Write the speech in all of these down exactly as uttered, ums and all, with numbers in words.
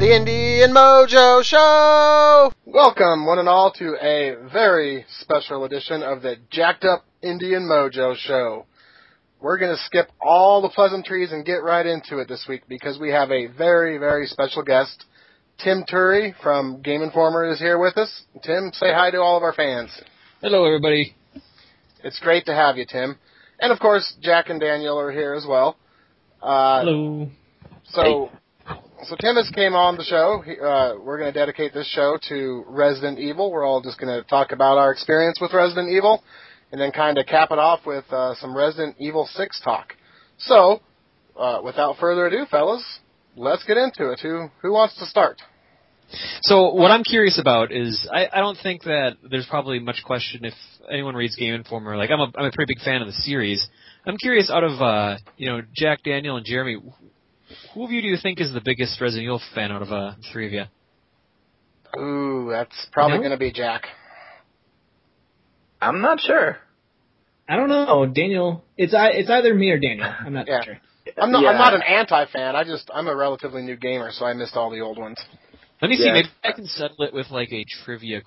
The Indian Mojo Show! Welcome, one and all, to a very special edition of the Jacked Up Indian Mojo Show. We're going to skip all the pleasantries and get right into it this week because we have a very, very special guest. Tim Turi from Game Informer is here with us. Tim, say hi to all of our fans. Hello, everybody. It's great to have you, Tim. And, of course, Jack and Daniel are here as well. Uh, Hello. So... Hey. So Tim has came on the show. He, uh, we're going to dedicate this show to Resident Evil. We're all just going to talk about our experience with Resident Evil, and then kind of cap it off with uh, some Resident Evil six talk. So, uh, without further ado, fellas, let's get into it. Who who wants to start? So what I'm curious about is, I, I don't think that there's probably much question if anyone reads Game Informer. Like, I'm a, I'm a pretty big fan of the series. I'm curious, out of, uh, you know, Jack, Daniel, and Jeremy, who of you do you think is the biggest Resident Evil fan out of uh, the three of you? Ooh, that's probably No? going to be Jack. I'm not sure. I don't know, Daniel. It's I. It's either me or Daniel. I'm not Yeah. sure. I'm not. Yeah. I'm not an anti-fan. I just I'm a relatively new gamer, so I missed all the old ones. Let me see, Yeah. maybe I can settle it with like a trivia.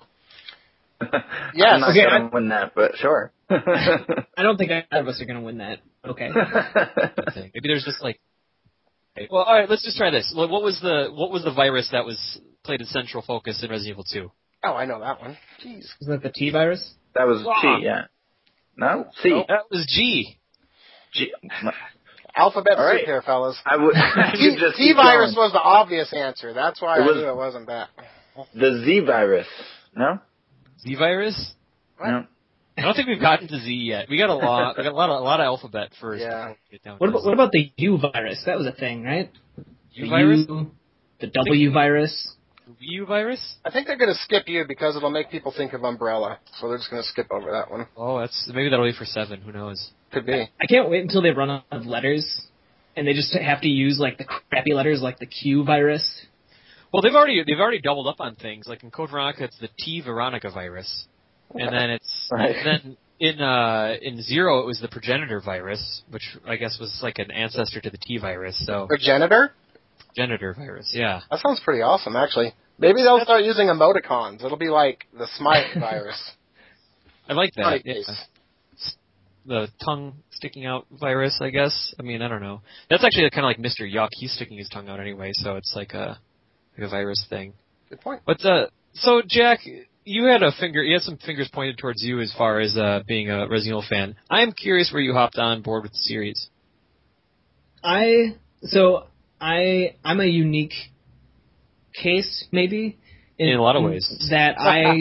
Yes. I'm not Okay, going I- to win that, but sure. I don't think either of us are going to win that. Okay. thing. Maybe there's just like. Well, all right, let's just try this. What was the what was the virus that was played in Central Focus in Resident Evil two? Oh, I know that one. Jeez. Isn't that the T virus? That was Ah. G, yeah. No? C. Nope. That was G. G. Alphabet All soup right. here, fellas. I would. you T, just T keep virus going. was the obvious answer. That's why It I was- knew it wasn't that. The Z virus. No? Z virus? What? No. I don't think we've gotten to Z yet. We got a lot. We got a lot of a lot of alphabet first. Yeah. before we get down What to about, what about the U virus? That was a thing, right? U The virus? U, the W virus. U virus? I think they're going to skip you because it'll make people think of Umbrella. So they're just going to skip over that one. Oh, that's maybe that'll be for seven. Who knows? Could be. I can't wait until they run out of letters, and they just have to use like the crappy letters, like the Q virus. Well, they've already they've already doubled up on things. Like in Code Veronica, it's the T Veronica virus, and then it's Right. then in uh in Zero it was the progenitor virus, which I guess was like an ancestor to the T virus. So Progenitor? progenitor virus, yeah. That sounds pretty awesome, actually. Maybe they'll start using emoticons. It'll be like the Smite virus. I like that. Smite Yeah. face. The tongue sticking out virus, I guess. I mean, I don't know. That's actually kind of like Mister Yuck. He's sticking his tongue out anyway, so it's like a like a virus thing. Good point. But uh, so Jack, you had a finger, you had some fingers pointed towards you as far as uh, being a Resident Evil fan. I am curious where you hopped on board with the series. I so I I'm a unique case maybe In a lot of ways. that I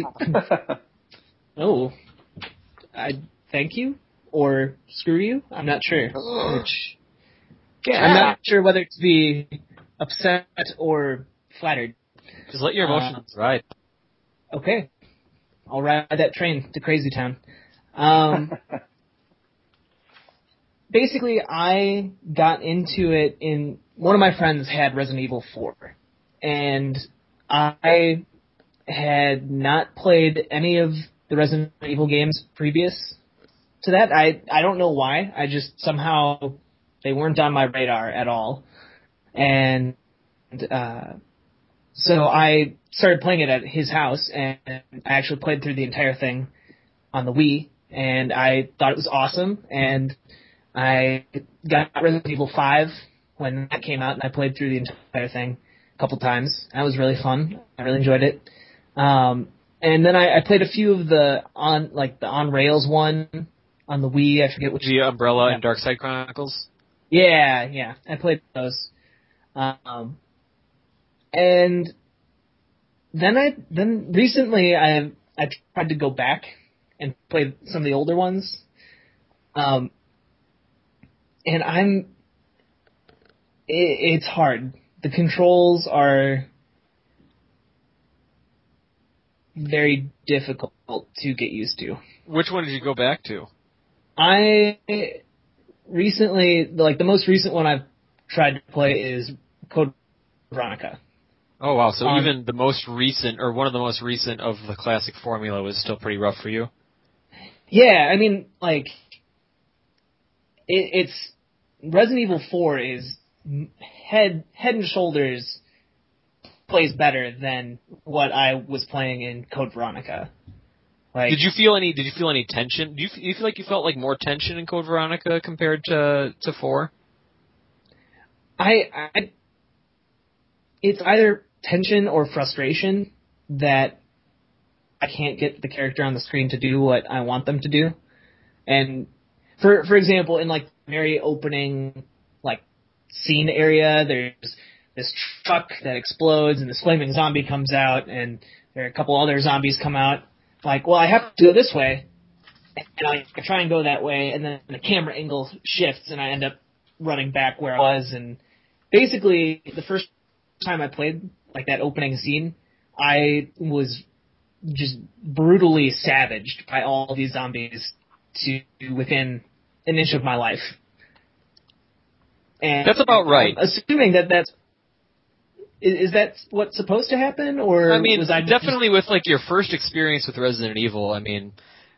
oh I thank you or screw you. I'm not sure which. Yeah. I'm not sure whether to be upset or flattered. Just let your emotions Uh, ride. Okay, I'll ride that train to Crazy Town. Um, basically, I got into it in one of my friends had Resident Evil four, and I had not played any of the Resident Evil games previous to that. I I don't know why. I just somehow they weren't on my radar at all, and uh, so I started playing it at his house, and I actually played through the entire thing on the Wii, and I thought it was awesome, and I got Resident Evil five when that came out, and I played through the entire thing a couple times. That was really fun. I really enjoyed it. Um, and then I, I played a few of the on like the on rails one on the Wii. I forget which. The Umbrella yeah. and Dark Side Chronicles. Yeah, yeah, I played those. Um, and then I then recently I I tried to go back and play some of the older ones. Um, and I'm it, it's hard. The controls are very difficult to get used to. Which one did you go back to? I recently, like the most recent one I've tried to play is Code Veronica. Oh wow! So Um, even the most recent, or one of the most recent of the classic formula, was still pretty rough for you. Yeah, I mean, like it, it's Resident Evil four is head head and shoulders plays better than what I was playing in Code Veronica. Like, did you feel any? Did you feel any tension? Do you, you feel like you felt like more tension in Code Veronica compared to to four? I, I it's either tension or frustration that I can't get the character on the screen to do what I want them to do. And for for example, in like the very opening like scene area, there's this truck that explodes and this flaming zombie comes out, and there are a couple other zombies come out. Like, well, I have to go this way, and I try and go that way, and then the camera angle shifts, and I end up running back where I was. And basically, the first time I played like that opening scene, I was just brutally savaged by all these zombies to within an inch of my life. And that's about right. I'm assuming that that's is, is that what's supposed to happen, or I mean, was I definitely just... with like your first experience with Resident Evil. I mean,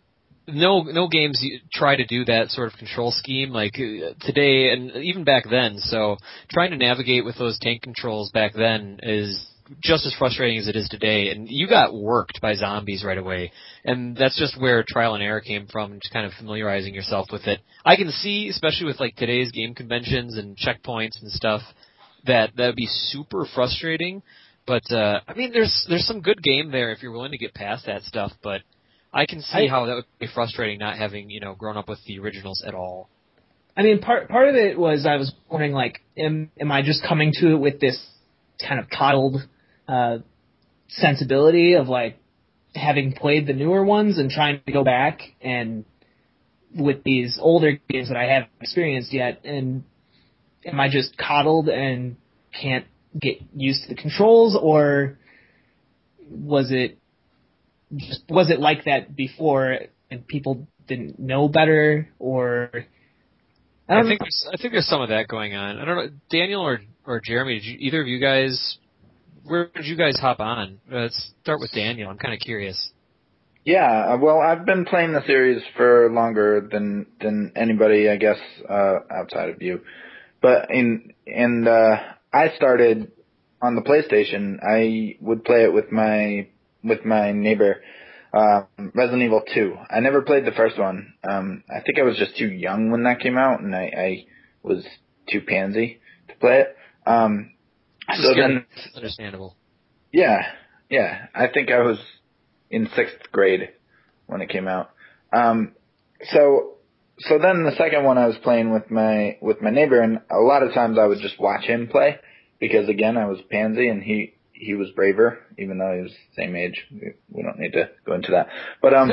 no no games try to do that sort of control scheme like uh, today and even back then. So trying to navigate with those tank controls back then is just as frustrating as it is today, and you got worked by zombies right away, and that's just where trial and error came from, just kind of familiarizing yourself with it. I can see, especially with like today's game conventions and checkpoints and stuff, that that would be super frustrating, but uh, I mean, there's there's some good game there if you're willing to get past that stuff, but I can see I, how that would be frustrating not having, you know, grown up with the originals at all. I mean, part part of it was I was wondering, like, am am I just coming to it with this kind of coddled uh, sensibility of, like, having played the newer ones and trying to go back and with these older games that I haven't experienced yet, and am I just coddled and can't get used to the controls, or was it just, was it like that before and people didn't know better, or I, don't I think there's, I think there's some of that going on. I don't know, Daniel or or Jeremy, did you, either of you guys, where did you guys hop on? Let's start with Daniel. I'm kind of curious. Yeah, well, I've been playing the series for longer than than anybody, I guess, uh, outside of you. But in and uh, I started on the PlayStation. I would play it with my with my neighbor, uh, Resident Evil two. I never played the first one. Um, I think I was just too young when that came out, and I, I was too pansy to play it. Um, so then, it's understandable. Yeah, yeah. I think I was in sixth grade when it came out. Um, so, so then the second one I was playing with my, with my neighbor, and a lot of times I would just watch him play because again, I was pansy and he, he was braver, even though he was the same age. We, we don't need to go into that. But, um,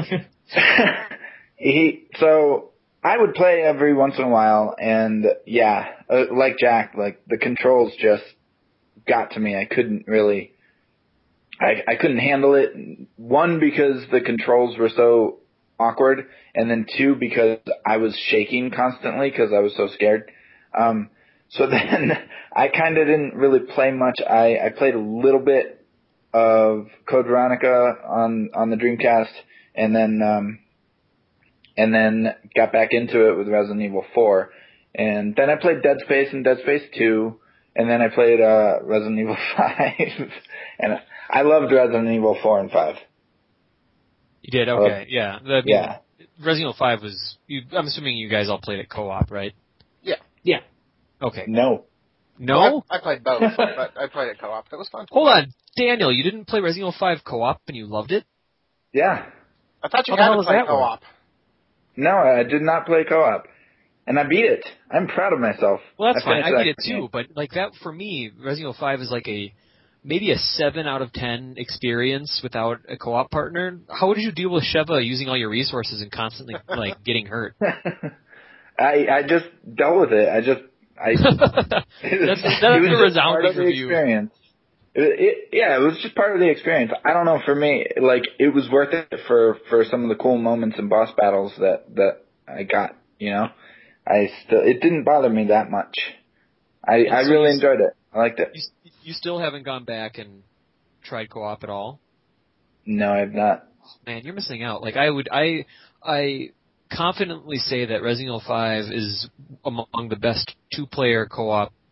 he, so I would play every once in a while, and yeah, uh, like Jack, like the controls just got to me. I couldn't really, I, I couldn't handle it. One, because the controls were so awkward, and then two, because I was shaking constantly because I was so scared. Um, so then I kind of didn't really play much. I, I played a little bit of Code Veronica on, on the Dreamcast, and then, um, and then got back into it with Resident Evil four. And then I played Dead Space and Dead Space two, and then I played, uh, Resident Evil five. And I loved Resident Evil four and five. You did? Okay, yeah. The, I mean, yeah. Resident Evil five was, you, I'm assuming you guys all played it co-op, right? Yeah. Yeah. Okay. No. No? Well, I, I played both, but I played it co-op. That was fun. Hold on. Daniel, you didn't play Resident Evil five co-op and you loved it? Yeah. I thought you How the had hell to does play that work? co-op. No, I did not play co-op. And I beat it. I'm proud of myself. Well, that's I fine. finished I beat it that too, game. but like that for me, Resident Evil five is like a maybe a seven out of ten experience without a co-op partner. How would you deal with Sheva using all your resources and constantly like getting hurt? I I just dealt with it. I just I. that's it was, that's it was a just part resounding of the review. experience. It, it, yeah, it was just part of the experience. I don't know. For me, like it was worth it for for some of the cool moments and boss battles that that I got. You know, I still it didn't bother me that much. I I so really you, enjoyed it. I liked it. You, you still haven't gone back and tried co-op at all? No, I've not. Man, you're missing out. Like I would, I, I confidently say that Resident Evil five is among the best two-player co-op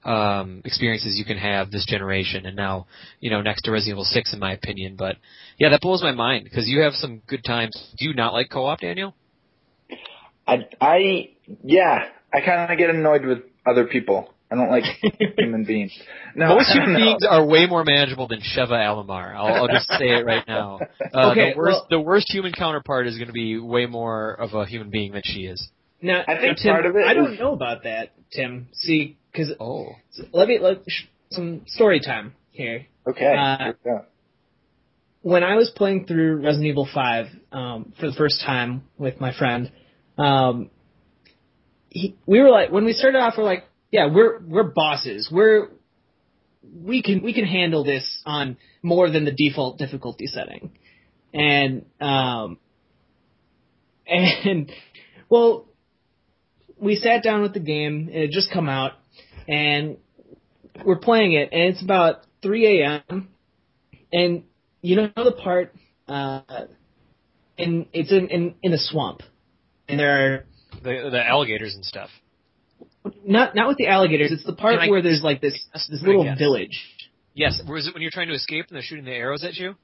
um, experiences you can have this generation, and now, you know, next to Resident Evil six in my opinion. But yeah, that blows my mind because you have some good times. Do you not like co-op, Daniel? I, I, yeah, I kind of get annoyed with other people. I don't like human beings. No, Most human no. beings are way more manageable than Sheva Alomar. I'll, I'll just say it right now. Uh, Okay, the worst, well- the worst human counterpart is going to be way more of a human being than she is. Now, I think now, Tim, part of it I don't is- know about that, Tim. See, because Oh, let me let sh- some story time here. Okay. Uh, here we go. When I was playing through Resident Evil five um, for the first time with my friend, um, he, we were like, when we started off, we're like, yeah, we're we're bosses. We're we can we can handle this on more than the default difficulty setting, and um, and well, we sat down with the game. It had just come out, and we're playing it, and it's about three a.m. and you know the part, uh, and it's in, in in a swamp, and there are the the alligators and stuff. not not with the alligators. It's the part Can I- where there's like this Yes, this I little guess. village. Yes, was it when you're trying to escape and they're shooting the arrows at you?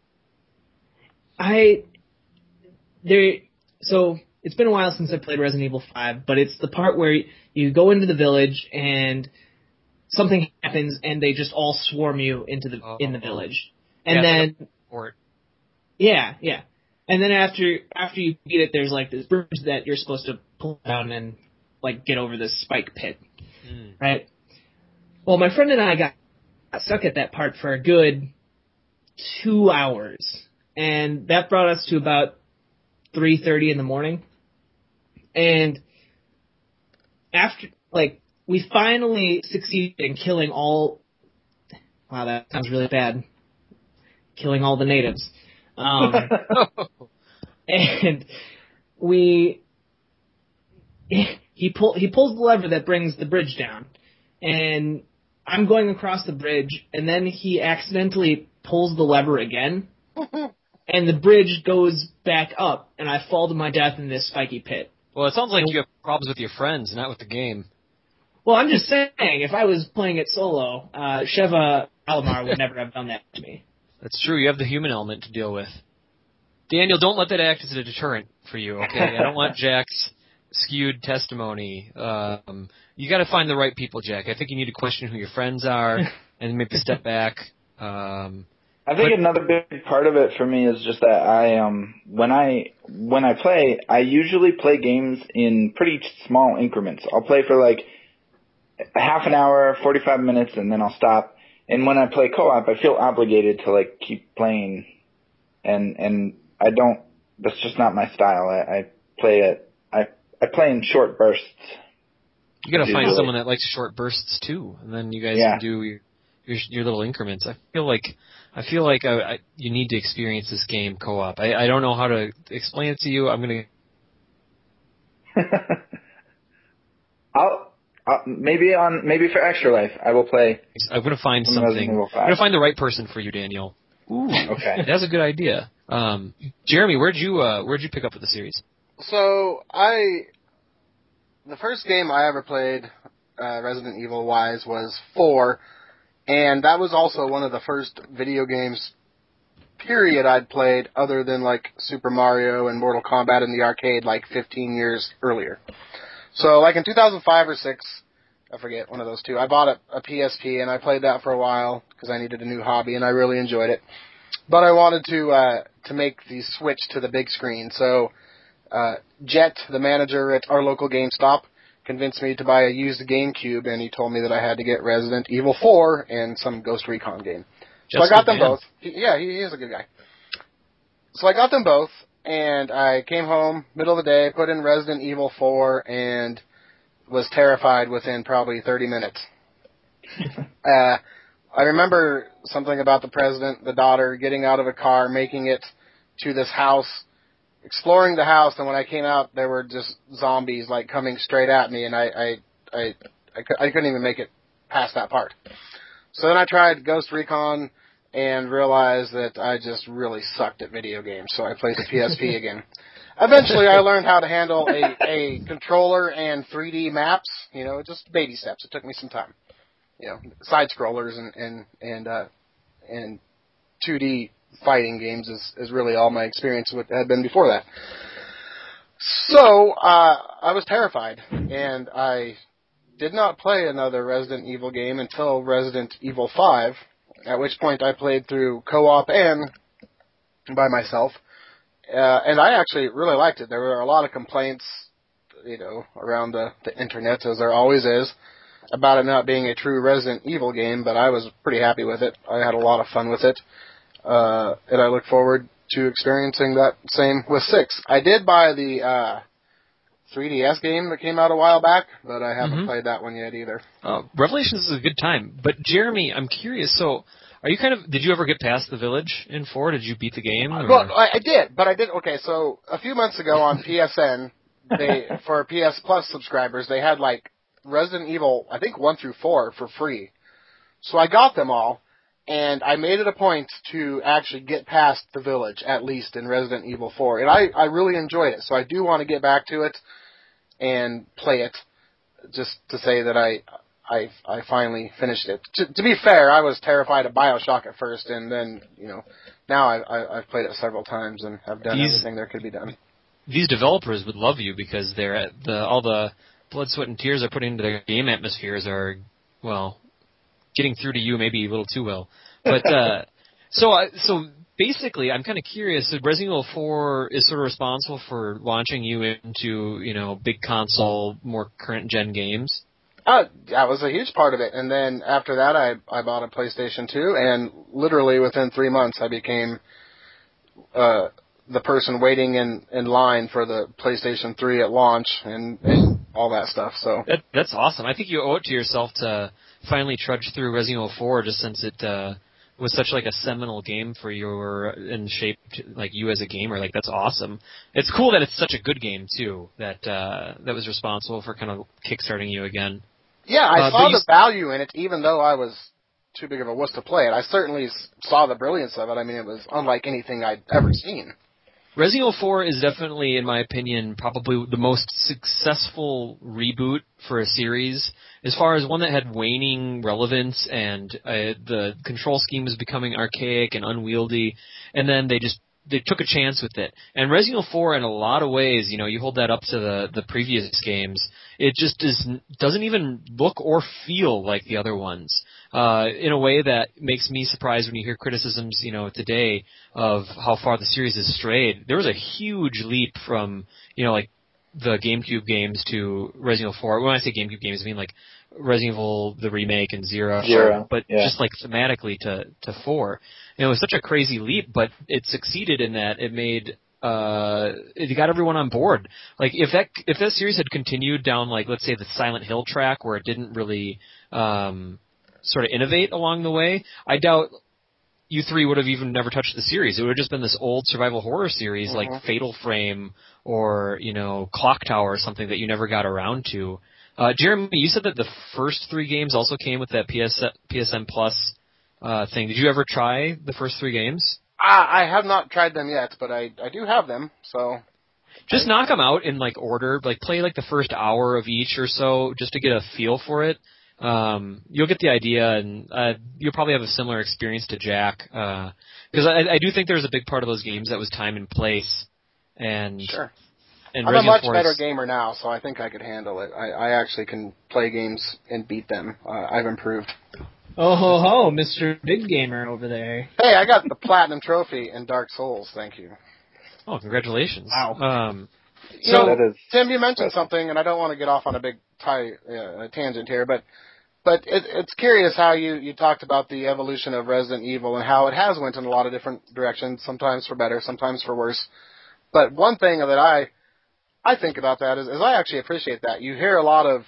I there so it's been a while since I played Resident Evil five, but it's the part where you go into the village and something happens and they just all swarm you into the Oh. in the village, and Yeah, then Or yeah yeah, and then after after you beat it, there's like this bridge that you're supposed to pull down and like get over this spike pit, mm. right? Well, my friend and I got stuck at that part for a good two hours, and that brought us to about three thirty in the morning. And after, like, we finally succeeded in killing all. Wow, that sounds really bad. Killing all the natives, um, and we. He pull he pulls the lever that brings the bridge down, and I'm going across the bridge, and then he accidentally pulls the lever again, and the bridge goes back up, and I fall to my death in this spiky pit. Well, it sounds like you have problems with your friends, not with the game. Well, I'm just saying, if I was playing it solo, uh, Sheva Alomar would never have done that to me. That's true. You have the human element to deal with. Daniel, don't let that act as a deterrent for you, okay? I don't want Jack's skewed testimony. Um, you got to find the right people, Jack. I think you need to question who your friends are and maybe step back. Um, I think but- another big part of it for me is just that I um when I when I play, I usually play games in pretty small increments. I'll play for like a half an hour, forty-five minutes, and then I'll stop. And when I play co-op, I feel obligated to like keep playing, and and I don't. That's just not my style. I, I play it. I I play in short bursts. You got to find Usually. someone that likes short bursts too, and then you guys Yeah. can do your, your your little increments. I feel like I feel like I, I, you need to experience this game co-op. I, I don't know how to explain it to you. I'm gonna. I'll, I'll maybe on maybe for Extra Life, I will play. I'm gonna find Some Resident something. Evil I'm five. gonna find the right person for you, Daniel. Ooh, Okay. that's a good idea. Um, Jeremy, where'd you uh, where'd you pick up with the series? So I, the first game I ever played, uh, Resident Evil wise, was four, and that was also one of the first video games, period, I'd played other than like Super Mario and Mortal Kombat in the arcade like fifteen years earlier. So like in two thousand five or six, I forget, one of those two, I bought a, a P S P and I played that for a while because I needed a new hobby and I really enjoyed it. But I wanted to uh, to make the switch to the big screen, so uh, Jet, the manager at our local GameStop, convinced me to buy a used GameCube, and he told me that I had to get Resident Evil four and some Ghost Recon game. So Just I got a them man. both. He, yeah, he, he is a good guy. So I got them both, and I came home, middle of the day, put in Resident Evil four, and was terrified within probably thirty minutes. uh, I remember something about the president, the daughter, getting out of a car, making it to this house, exploring the house, and when I came out, there were just zombies, like, coming straight at me, and I, I, I, I, cou- I couldn't even make it past that part. So then I tried Ghost Recon and realized that I just really sucked at video games, so I played the P S P again. Eventually, I learned how to handle a, a controller and three D maps, you know, just baby steps. It took me some time. you know, side scrollers and and and uh, and two D fighting games is is really all my experience with had been before that. So uh, I was terrified, and I did not play another Resident Evil game until Resident Evil five, at which point I played through co-op and by myself, uh, and I actually really liked it. There were a lot of complaints, you know, around the, the internet, as there always is, about it not being a true Resident Evil game, but I was pretty happy with it. I had a lot of fun with it, uh, and I look forward to experiencing that same with six. I did buy the uh, three D S game that came out a while back, but I haven't mm-hmm. played that one yet either. Uh, Revelations is a good time. But Jeremy, I'm curious, so are you kind of, did you ever get past the village in four? Did you beat the game? Or? Well, I, I did, but I did, okay, so a few months ago on P S N, they for P S Plus subscribers, they had like Resident Evil, I think one through four for free. So I got them all, and I made it a point to actually get past the village, at least in Resident Evil four. And I, I really enjoyed it, so I do want to get back to it and play it, just to say that I I, I finally finished it. To, to be fair, I was terrified of BioShock at first, and then, you know, now I, I, I've played it several times and have done these, everything there could be done. These developers would love you because they're at the all the blood, sweat, and tears they're putting into their game atmospheres are, well, getting through to you maybe a little too well. But uh, so I, so basically, I'm kind of curious. So Resident Evil four is sort of responsible for launching you into, you know, big console, more current gen games. Uh, that was a huge part of it. And then after that, I I bought a PlayStation two, and literally within three months, I became uh, the person waiting in, in line for the PlayStation three at launch and, and all that stuff. So that, that's awesome. I think you owe it to yourself to finally trudge through Resident Evil four, just since it uh, was such like a seminal game for your and shaped like you as a gamer. Like that's awesome. It's cool that it's such a good game too. That uh, that was responsible for kind of kickstarting you again. Yeah, I uh, saw you... the value in it, even though I was too big of a wuss to play it. I certainly saw the brilliance of it. I mean, it was unlike anything I'd ever seen. Resident Evil four is definitely, in my opinion, probably the most successful reboot for a series, as far as one that had waning relevance and uh, the control scheme was becoming archaic and unwieldy, and then they just they took a chance with it. And Resident Evil four, in a lot of ways, you know, you hold that up to the, the previous games, it just is, doesn't even look or feel like the other ones. Uh, in a way that makes me surprised when you hear criticisms, you know, today of how far the series has strayed. There was a huge leap from, you know, like the GameCube games to Resident Evil four. When I say GameCube games, I mean like Resident Evil, the remake, and Zero. Zero, but yeah. just like thematically to, to four. And it was such a crazy leap, but it succeeded in that it made, uh, it got everyone on board. Like if that, if that series had continued down like, let's say the Silent Hill track where it didn't really, um, sort of innovate along the way, I doubt you three would have even never touched the series. It would have just been this old survival horror series mm-hmm. like Fatal Frame or, you know, Clock Tower or something that you never got around to. Uh, Jeremy, you said that the first three games also came with that P S P S N Plus uh, thing. Did you ever try the first three games? Uh, I have not tried them yet, but I, I do have them, so... Just knock them out in, like, order. Like, play, like, the first hour of each or so just to get a feel for it. Um, you'll get the idea, and uh, you'll probably have a similar experience to Jack. Because uh, I, I do think there's a big part of those games that was time and place. And sure. And I'm Resident a much Force, better gamer now, so I think I could handle it. I, I actually can play games and beat them. Uh, I've improved. Oh ho ho, Mister Big Gamer over there. Hey, I got the Platinum Trophy in Dark Souls, thank you. Oh, congratulations. Wow. Um, so, so that is, Tim, you mentioned something, and I don't want to get off on a big tie, uh, tangent here, but but it, it's curious how you, you talked about the evolution of Resident Evil and how it has went in a lot of different directions, sometimes for better, sometimes for worse. But one thing that I I think about that is, is I actually appreciate that. You hear a lot of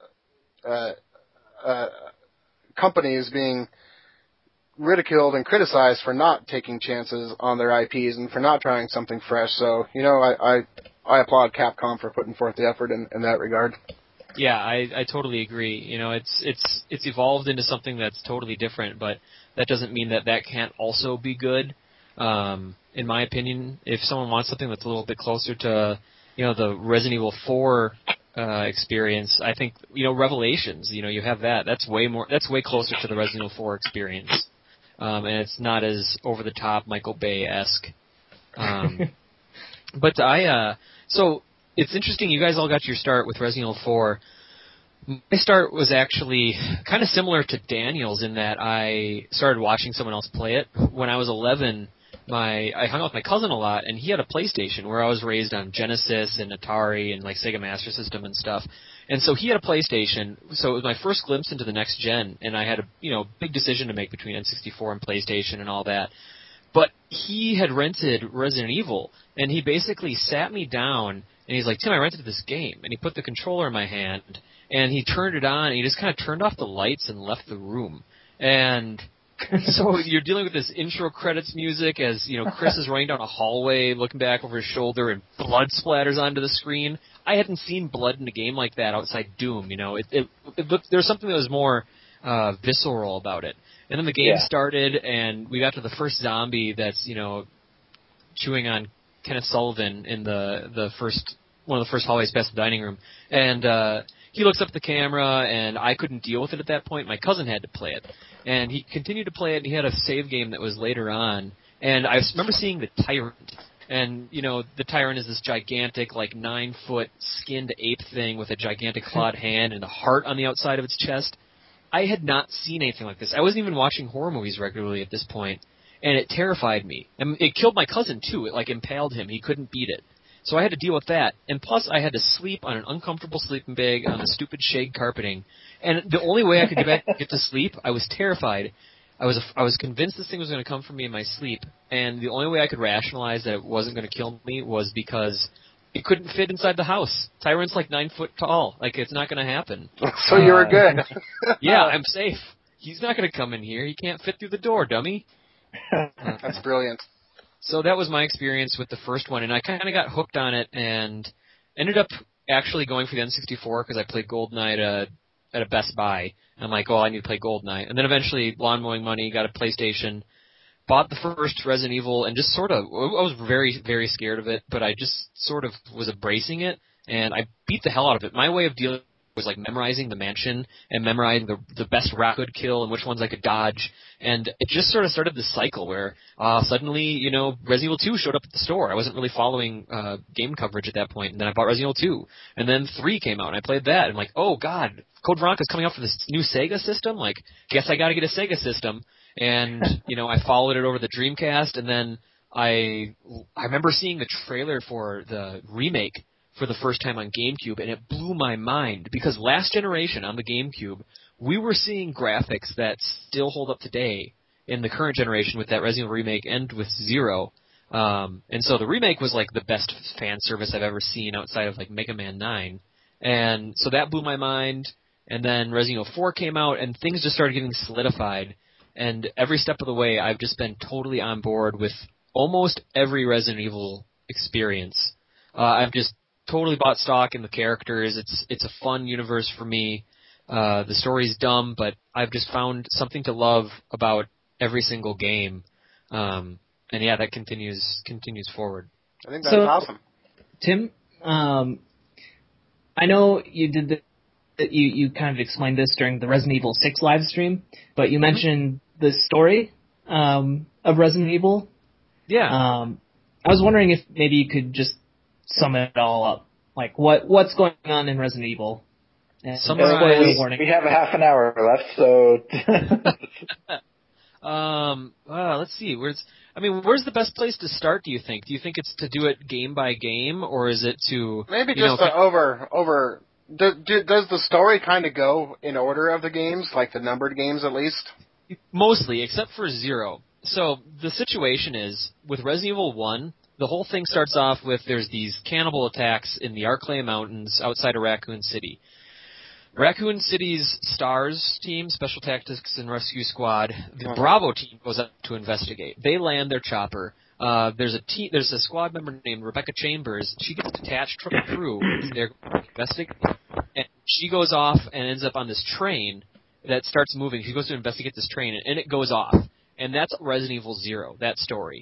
uh, uh, companies being ridiculed and criticized for not taking chances on their I Ps and for not trying something fresh. So, you know, I I, I applaud Capcom for putting forth the effort in, in that regard. Yeah, I, I totally agree. You know, it's it's it's evolved into something that's totally different, but that doesn't mean that that can't also be good. Um, in my opinion, if someone wants something that's a little bit closer to, you know, the Resident Evil four uh, experience. I think, you know, Revelations, you know, you have that. That's way more, that's way closer to the Resident Evil four experience. Um, and it's not as over-the-top Michael Bay-esque. Um, but I, uh, so it's interesting, you guys all got your start with Resident Evil four. My start was actually kind of similar to Daniel's in that I started watching someone else play it. When I was eleven, my I hung out with my cousin a lot, and he had a PlayStation where I was raised on Genesis and Atari and like Sega Master System and stuff. And so he had a PlayStation, so it was my first glimpse into the next gen, and I had a you know big decision to make between N sixty-four and PlayStation and all that. But he had rented Resident Evil, and he basically sat me down, and he's like, Tim, I rented this game. And he put the controller in my hand, and he turned it on, and he just kind of turned off the lights and left the room. And so you're dealing with this intro credits music as, you know, Chris is running down a hallway, looking back over his shoulder, and blood splatters onto the screen. I hadn't seen blood in a game like that outside Doom, you know. It, it, it looked, there was something that was more uh, visceral about it. And then the game yeah. started, and we got to the first zombie that's, you know, chewing on Kenneth Sullivan in the the first one of the first hallways past the dining room. And uh, he looks up at the camera, and I couldn't deal with it at that point. My cousin had to play it. And he continued to play it, and he had a save game that was later on. And I remember seeing the Tyrant. And, you know, the Tyrant is this gigantic, like, nine-foot skinned ape thing with a gigantic clawed hand and a heart on the outside of its chest. I had not seen anything like this. I wasn't even watching horror movies regularly at this point, and it terrified me. And it killed my cousin, too. It, like, impaled him. He couldn't beat it. So I had to deal with that. And plus, I had to sleep on an uncomfortable sleeping bag on the stupid shag carpeting. And the only way I could get back get to sleep, I was terrified. I was I was convinced this thing was going to come for me in my sleep. And the only way I could rationalize that it wasn't going to kill me was because it couldn't fit inside the house. Tyrant's like nine foot tall. Like, it's not going to happen. So you were uh, good. Yeah, I'm safe. He's not going to come in here. He can't fit through the door, dummy. That's brilliant. So that was my experience with the first one, and I kind of got hooked on it and ended up actually going for the N sixty-four because I played GoldenEye at a, at a Best Buy. And I'm like, oh, I need to play GoldenEye. And then eventually, lawn mowing money, got a PlayStation, bought the first Resident Evil, and just sort of, I was very, very scared of it, but I just sort of was embracing it, and I beat the hell out of it. My way of dealing was like memorizing the mansion and memorizing the the best rat I could kill and which ones I could dodge. And it just sort of started this cycle where uh, suddenly, you know, Resident Evil two showed up at the store. I wasn't really following uh, game coverage at that point, and then I bought Resident Evil two. And then three came out, and I played that. And I'm like, oh, God, Code Veronica's coming out for this new Sega system? Like, guess I got to get a Sega system. And, you know, I followed it over the Dreamcast, and then I I remember seeing the trailer for the remake for the first time on GameCube, and it blew my mind, because last generation on the GameCube, we were seeing graphics that still hold up today in the current generation with that Resident Evil remake and with Zero. Um, and so the remake was like the best fan service I've ever seen outside of like Mega Man nine. And so that blew my mind. And then Resident Evil four came out, and things just started getting solidified. And every step of the way, I've just been totally on board with almost every Resident Evil experience. Uh, I've just totally bought stock in the characters. It's it's a fun universe for me. Uh, the story's dumb, but I've just found something to love about every single game. Um, and yeah, that continues continues forward. I think that's so, awesome. Tim, um, I know you did the, you you kind of explained this during the Resident Evil six live stream, but you mentioned the story um, of Resident Evil. Yeah. Um, I was wondering if maybe you could just sum it all up. Like, what what's going on in Resident Evil? And Summarize. We, warning. we have a half an hour left, so... um, uh, let's see. Where's I mean, where's the best place to start, do you think? Do you think it's to do it game by game, or is it to... Maybe you just know, to over... over do, do, does the story kind of go in order of the games, like the numbered games at least? Mostly, except for Zero. So, the situation is, with Resident Evil one... the whole thing starts off with there's these cannibal attacks in the Arklay Mountains outside of Raccoon City. Raccoon City's STARS team, Special Tactics and Rescue Squad, the Bravo team goes up to investigate. They land their chopper. Uh, there's a team, there's a squad member named Rebecca Chambers. She gets detached from the crew. They're going to investigate, and she goes off and ends up on this train that starts moving. She goes to investigate this train, and it goes off. And that's Resident Evil Zero, that story.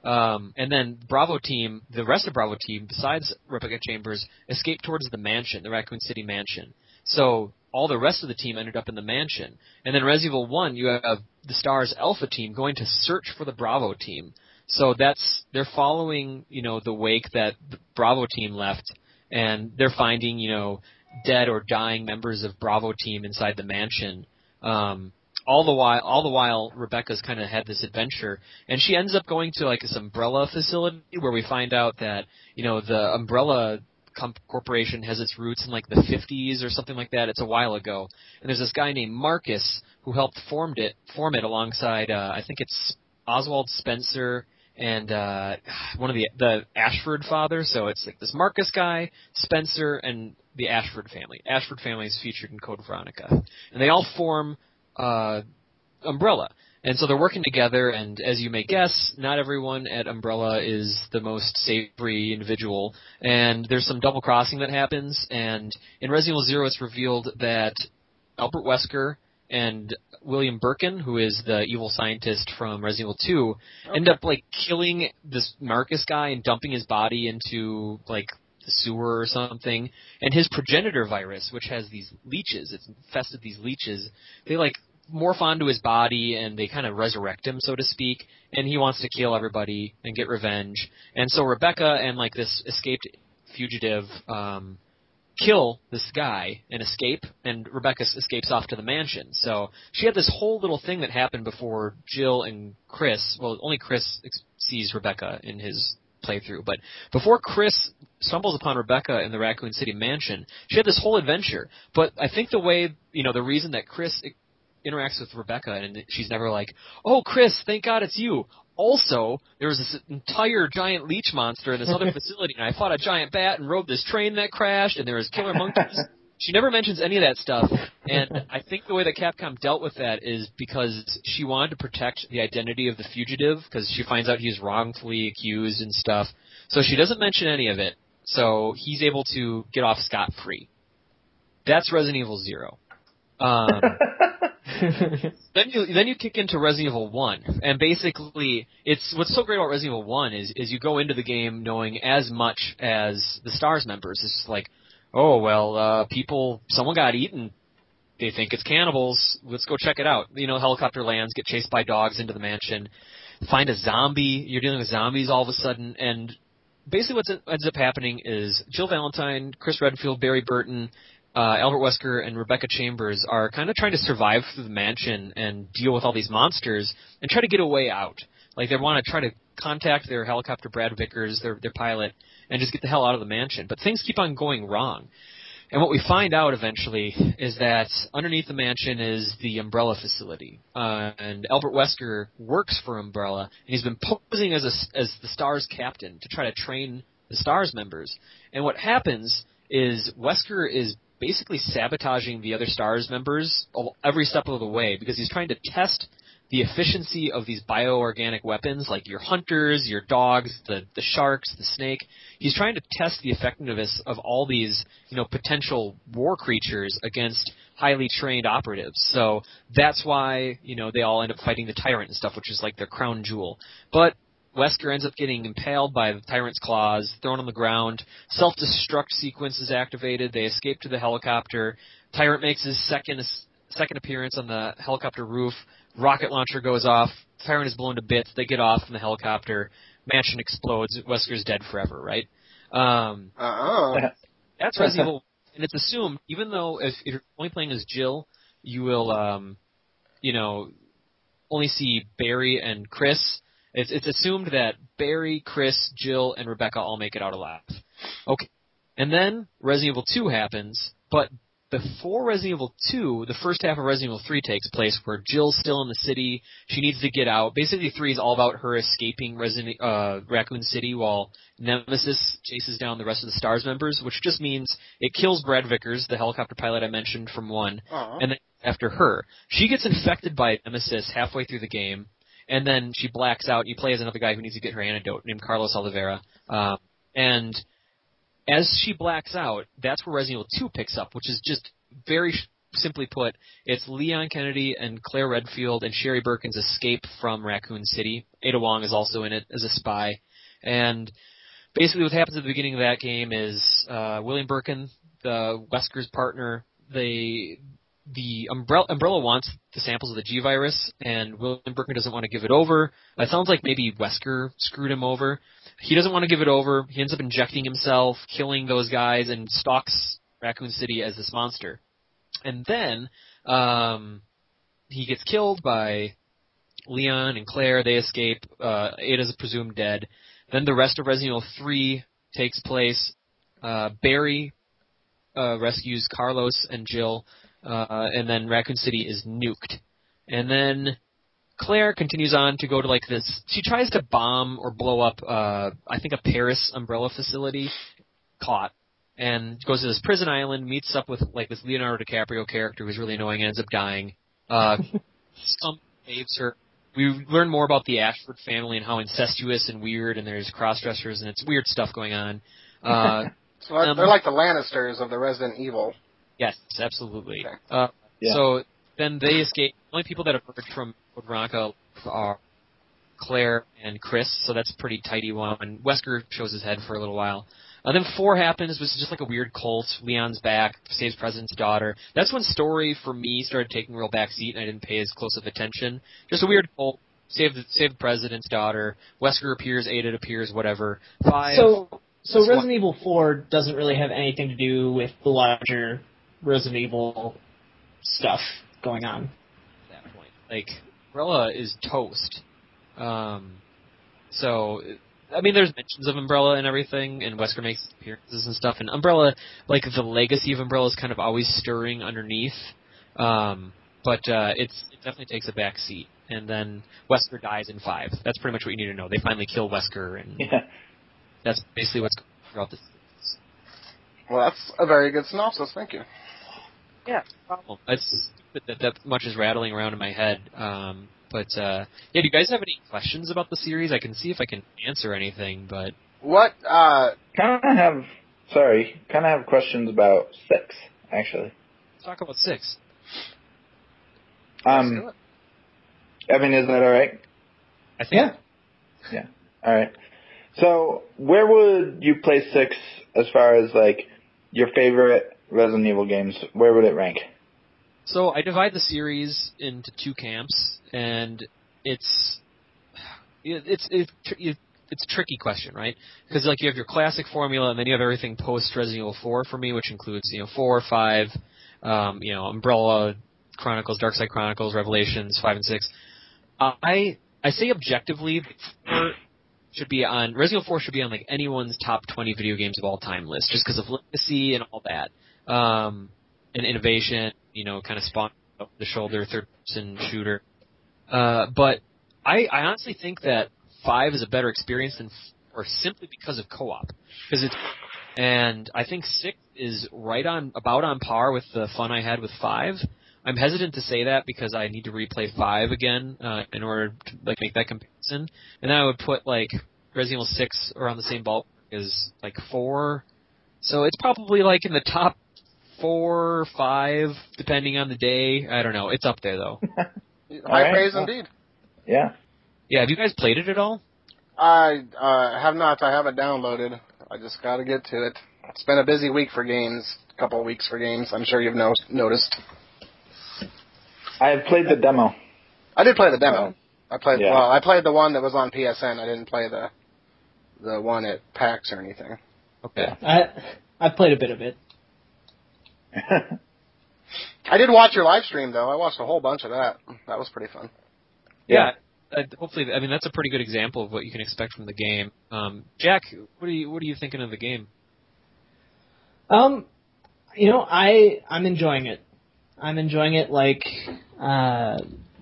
Um, and then Bravo team, the rest of Bravo team, besides Rebecca Chambers, escaped towards the mansion, the Raccoon City mansion. So all the rest of the team ended up in the mansion. And then Resident Evil one, you have the Stars Alpha team going to search for the Bravo team. So that's, they're following, you know, the wake that the Bravo team left, and they're finding, you know, dead or dying members of Bravo team inside the mansion. Um, all the while, all the while, Rebecca's kind of had this adventure, and she ends up going to like this Umbrella facility where we find out that, you know, the Umbrella comp- corporation has its roots in like the fifties or something like that. It's a while ago, and there's this guy named Marcus who helped formed it, form it alongside, uh, I think it's Oswald Spencer and uh, one of the the Ashford fathers. So it's like this Marcus guy, Spencer, and the Ashford family. Ashford family is featured in Code Veronica, and they all form uh, Umbrella. And so they're working together, and as you may guess, not everyone at Umbrella is the most savory individual, and there's some double crossing that happens, and in Resident Evil Zero it's revealed that Albert Wesker and William Birkin, who is the evil scientist from Resident Evil two, okay. end up like killing this Marcus guy and dumping his body into like the sewer or something. And his progenitor virus, which has these leeches, it's infested these leeches, they like morph onto his body and they kind of resurrect him, so to speak. And he wants to kill everybody and get revenge. And so Rebecca and like this escaped fugitive um kill this guy and escape, and Rebecca escapes off to the mansion. So she had this whole little thing that happened before Jill and Chris, well, only Chris ex- sees Rebecca in his playthrough, but before Chris stumbles upon Rebecca in the Raccoon City mansion, she had this whole adventure. But I think the way, you know, the reason that Chris interacts with Rebecca and she's never like, oh, Chris, thank God it's you. Also, there was this entire giant leech monster in this other facility, and I fought a giant bat and rode this train that crashed, and there was killer monkeys. She never mentions any of that stuff, and I think the way that Capcom dealt with that is because she wanted to protect the identity of the fugitive, because she finds out he's wrongfully accused and stuff. So she doesn't mention any of it, so he's able to get off scot-free. That's Resident Evil Zero. Um... then you then you kick into Resident Evil one, and basically it's what's so great about Resident Evil one is is you go into the game knowing as much as the Stars members. It's just like, oh well, uh, people, someone got eaten. They think it's cannibals. Let's go check it out. You know, helicopter lands, get chased by dogs into the mansion, find a zombie. You're dealing with zombies all of a sudden, and basically what ends up happening is Jill Valentine, Chris Redfield, Barry Burton, Uh, Albert Wesker and Rebecca Chambers are kind of trying to survive through the mansion and deal with all these monsters and try to get a way out. Like they want to try to contact their helicopter, Brad Vickers, their their pilot, and just get the hell out of the mansion. But things keep on going wrong. And what we find out eventually is that underneath the mansion is the Umbrella facility. Uh, and Albert Wesker works for Umbrella, and he's been posing as a, as the Stars captain to try to train the Stars members. And what happens is Wesker is basically sabotaging the other Stars members every step of the way because he's trying to test the efficiency of these bioorganic weapons, like your hunters, your dogs, the, the sharks, the snake. He's trying to test the effectiveness of all these, you know, potential war creatures against highly trained operatives. So that's why, you know, they all end up fighting the Tyrant and stuff, which is like their crown jewel. But Wesker ends up getting impaled by the Tyrant's claws, thrown on the ground. Self-destruct sequence is activated. They escape to the helicopter. Tyrant makes his second second appearance on the helicopter roof. Rocket launcher goes off. Tyrant is blown to bits. They get off from the helicopter. Mansion explodes. Wesker's dead forever, right? Um, uh-uh. That's Resident Evil. And it's assumed, even though if, if you're only playing as Jill, you will, um, you know, only see Barry and Chris. It's it's assumed that Barry, Chris, Jill, and Rebecca all make it out alive. Okay. And then Resident Evil two happens, but before Resident Evil two, the first half of Resident Evil three takes place where Jill's still in the city. She needs to get out. Basically, three is all about her escaping Resident, uh, Raccoon City while Nemesis chases down the rest of the Stars members, which just means it kills Brad Vickers, the helicopter pilot I mentioned from one, uh-huh. and then after her. She gets infected by Nemesis halfway through the game. And then she blacks out. You play as another guy who needs to get her antidote, named Carlos Oliveira. Um, and as she blacks out, that's where Resident Evil two picks up, which is just very simply put, it's Leon Kennedy and Claire Redfield and Sherry Birkin's escape from Raccoon City. Ada Wong is also in it as a spy. And basically what happens at the beginning of that game is uh, William Birkin, the Wesker's partner, they... The Umbrella, Umbrella wants the samples of the G virus, and William Birkin doesn't want to give it over. It sounds like maybe Wesker screwed him over. He doesn't want to give it over. He ends up injecting himself, killing those guys, and stalks Raccoon City as this monster. And then um, he gets killed by Leon and Claire. They escape. Uh, Ada's presumed dead. Then the rest of Resident Evil three takes place. Uh, Barry uh, rescues Carlos and Jill. Uh, and then Raccoon City is nuked. And then Claire continues on to go to like this, she tries to bomb or blow up, uh, I think a Paris Umbrella facility, caught, and goes to this prison island, meets up with like this Leonardo DiCaprio character who's really annoying and ends up dying. Uh, some saves her. We learn more about the Ashford family and how incestuous and weird, and there's cross-dressers and it's weird stuff going on. Uh, so they're um, like the Lannisters of the Resident Evil. Yes, absolutely. Okay. Uh, Yeah. So then they escape. The only people that have heard from Code Veronica are Claire and Chris, so that's a pretty tidy one. And Wesker shows his head for a little while. Uh, then four happens, which is just like a weird cult. Leon's back, saves President's daughter. That's when story, for me, started taking a real backseat, and I didn't pay as close of attention. Just a weird cult. Save the, save the President's daughter. Wesker appears, Ada appears, whatever. Five. So, so This Resident one- Evil four doesn't really have anything to do with the larger Resident Evil stuff going on. At that point, like Umbrella is toast. Um, so I mean, there's mentions of Umbrella and everything, and Wesker makes appearances and stuff. And Umbrella, like the legacy of Umbrella, is kind of always stirring underneath. Um, but uh, it's it definitely takes a back seat. And then Wesker dies in five. That's pretty much what you need to know. They finally kill Wesker, and Yeah. that's basically what's going on throughout this. Well, that's a very good synopsis. Thank you. Yeah, problem. It's stupid that that much is rattling around in my head. Um, but uh, yeah, do you guys have any questions about the series? I can see if I can answer anything, but What? Uh, Kind of have, sorry, kind of have questions about six, actually. let's talk about six. let's do Um, it. I mean, is that all right? I think. Yeah. All right. So, where would you place six as far as like your favorite Resident Evil games? Where would it rank? So I divide the series into two camps, and it's it's it's it's a tricky question, right? Because like you have your classic formula, and then you have everything post Resident Evil four for me, which includes you know four, five, um, you know Umbrella Chronicles, Darkside Chronicles, Revelations, five and six. Uh, I I say objectively, four should be on Resident Evil four should be on like anyone's top twenty video games of all time list, just because of legacy and all that, um, and innovation. You know, kind of spawn up the shoulder, third person shooter. Uh, but I, I honestly think that five is a better experience than four simply because of co-op, because it's and I think six is right on about on par with the fun I had with five. I'm hesitant to say that because I need to replay five again uh, in order to like make that comparison, and then I would put like Resident Evil six around the same ballpark as like four. So it's probably like in the top four, five, depending on the day. I don't know. It's up there though. High right. praise Well, indeed. Yeah. Yeah, have you guys played it at all? I uh, have not. I have it downloaded. I just got to get to it. It's been a busy week for games. A couple of weeks for games. I'm sure you've no- noticed. I have played the demo. I did play the demo. I played Yeah. well. I played the one that was on P S N. I didn't play the the one at PAX or anything. Okay. I I played a bit of it. I did watch your live stream though. I watched a whole bunch of that. That was pretty fun. Yeah. Uh, hopefully, I mean that's a pretty good example of what you can expect from the game. Um, Jack, what are you what are you thinking of the game? Um, you know, I I'm enjoying it. I'm enjoying it like uh,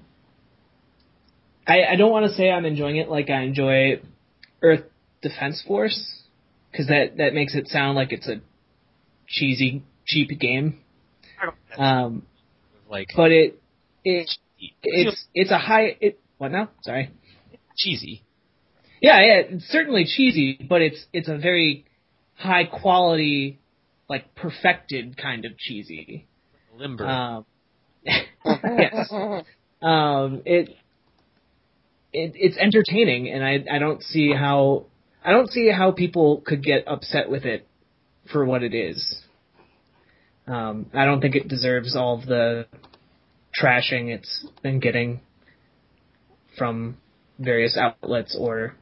I I don't want to say I'm enjoying it like I enjoy Earth Defense Force, because that that makes it sound like it's a cheesy cheap game. Um, Like but it it it's it's a high it what now? Sorry. cheesy. Yeah, yeah, it's certainly cheesy, but it's it's a very high quality, like perfected kind of cheesy. Limber. Um, yes. Um, it, it it's entertaining, and I I don't see how I don't see how people could get upset with it for what it is. Um, I don't think it deserves all of the trashing it's been getting from various outlets or.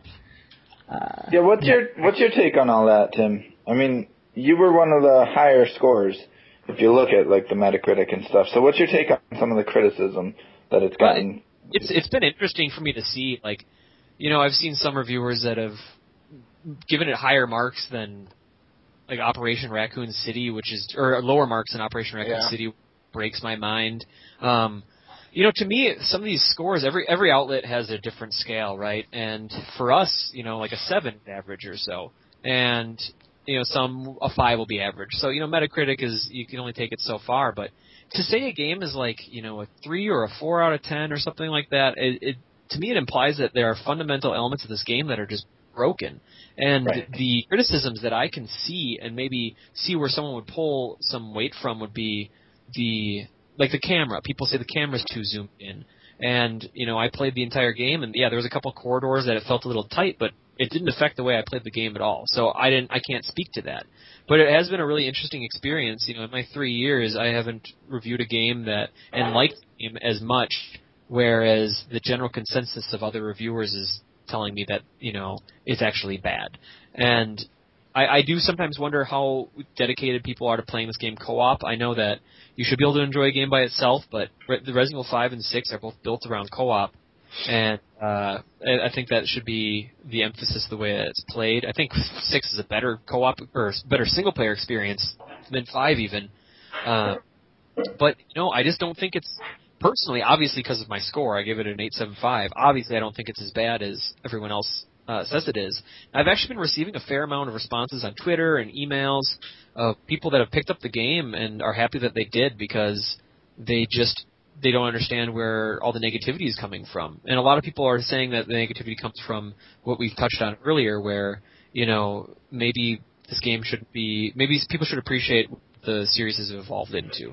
Uh, yeah, what's your what's your take on all that, Tim? I mean, you were one of the higher scores if you look at like the Metacritic and stuff. So what's your take on some of the criticism that it's gotten? Well, it's it's been interesting for me to see. Like, you know, I've seen some reviewers that have given it higher marks than like Operation Raccoon City, which is or lower marks than Operation Raccoon yeah. City. Breaks my mind. Um, you know, to me, some of these scores, every every outlet has a different scale, right? And for us, you know, like a seven average or so, and you know, some a five will be average. So you know, Metacritic is you can only take it so far, but to say a game is like you know a three or a four out of ten or something like that, it, it to me it implies that there are fundamental elements of this game that are just broken. And right. the criticisms that I can see and maybe see where someone would pull some weight from would be the like the camera. People say the camera's too zoomed in. And, you know, I played the entire game and yeah, there was a couple corridors that it felt a little tight, but it didn't affect the way I played the game at all. So I didn't I can't speak to that. But it has been a really interesting experience. You know, in my three years I haven't reviewed a game that and liked the game as much, whereas the general consensus of other reviewers is telling me that, you know, it's actually bad. And I, I do sometimes wonder how dedicated people are to playing this game co-op. I know that you should be able to enjoy a game by itself, but Re- the Resident Evil five and six are both built around co-op, and uh, I think that should be the emphasis of the way that it's played. I think six is a better co-op or better single-player experience than five even. Uh, but, you know, I just don't think it's personally, obviously because of my score, I give it an eight seven five. Obviously, I don't think it's as bad as everyone else uh, says it is. I've actually been receiving a fair amount of responses on Twitter and emails of people that have picked up the game and are happy that they did because they just they don't understand where all the negativity is coming from. And a lot of people are saying that the negativity comes from what we've touched on earlier, where, you know, maybe this game should be, maybe people should appreciate what the series has evolved into.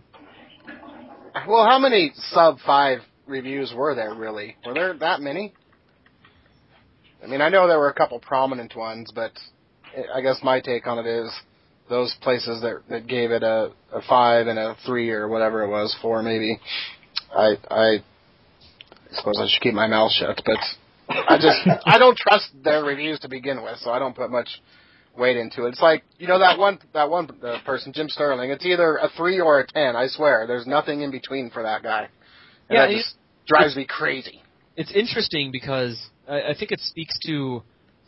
Well, how many sub five reviews were there really? Were there that many? I mean, I know there were a couple prominent ones, but I guess my take on it is those places that that gave it a, a five and a three or whatever it was, four maybe. I I suppose I should keep my mouth shut, but I just I don't trust their reviews to begin with, so I don't put much weight into it. It's like, you know, that one that one uh, person, Jim Sterling. It's either a three or a ten. I swear, there's nothing in between for that guy. And yeah, that just drives me crazy. It's interesting because I, I think it speaks to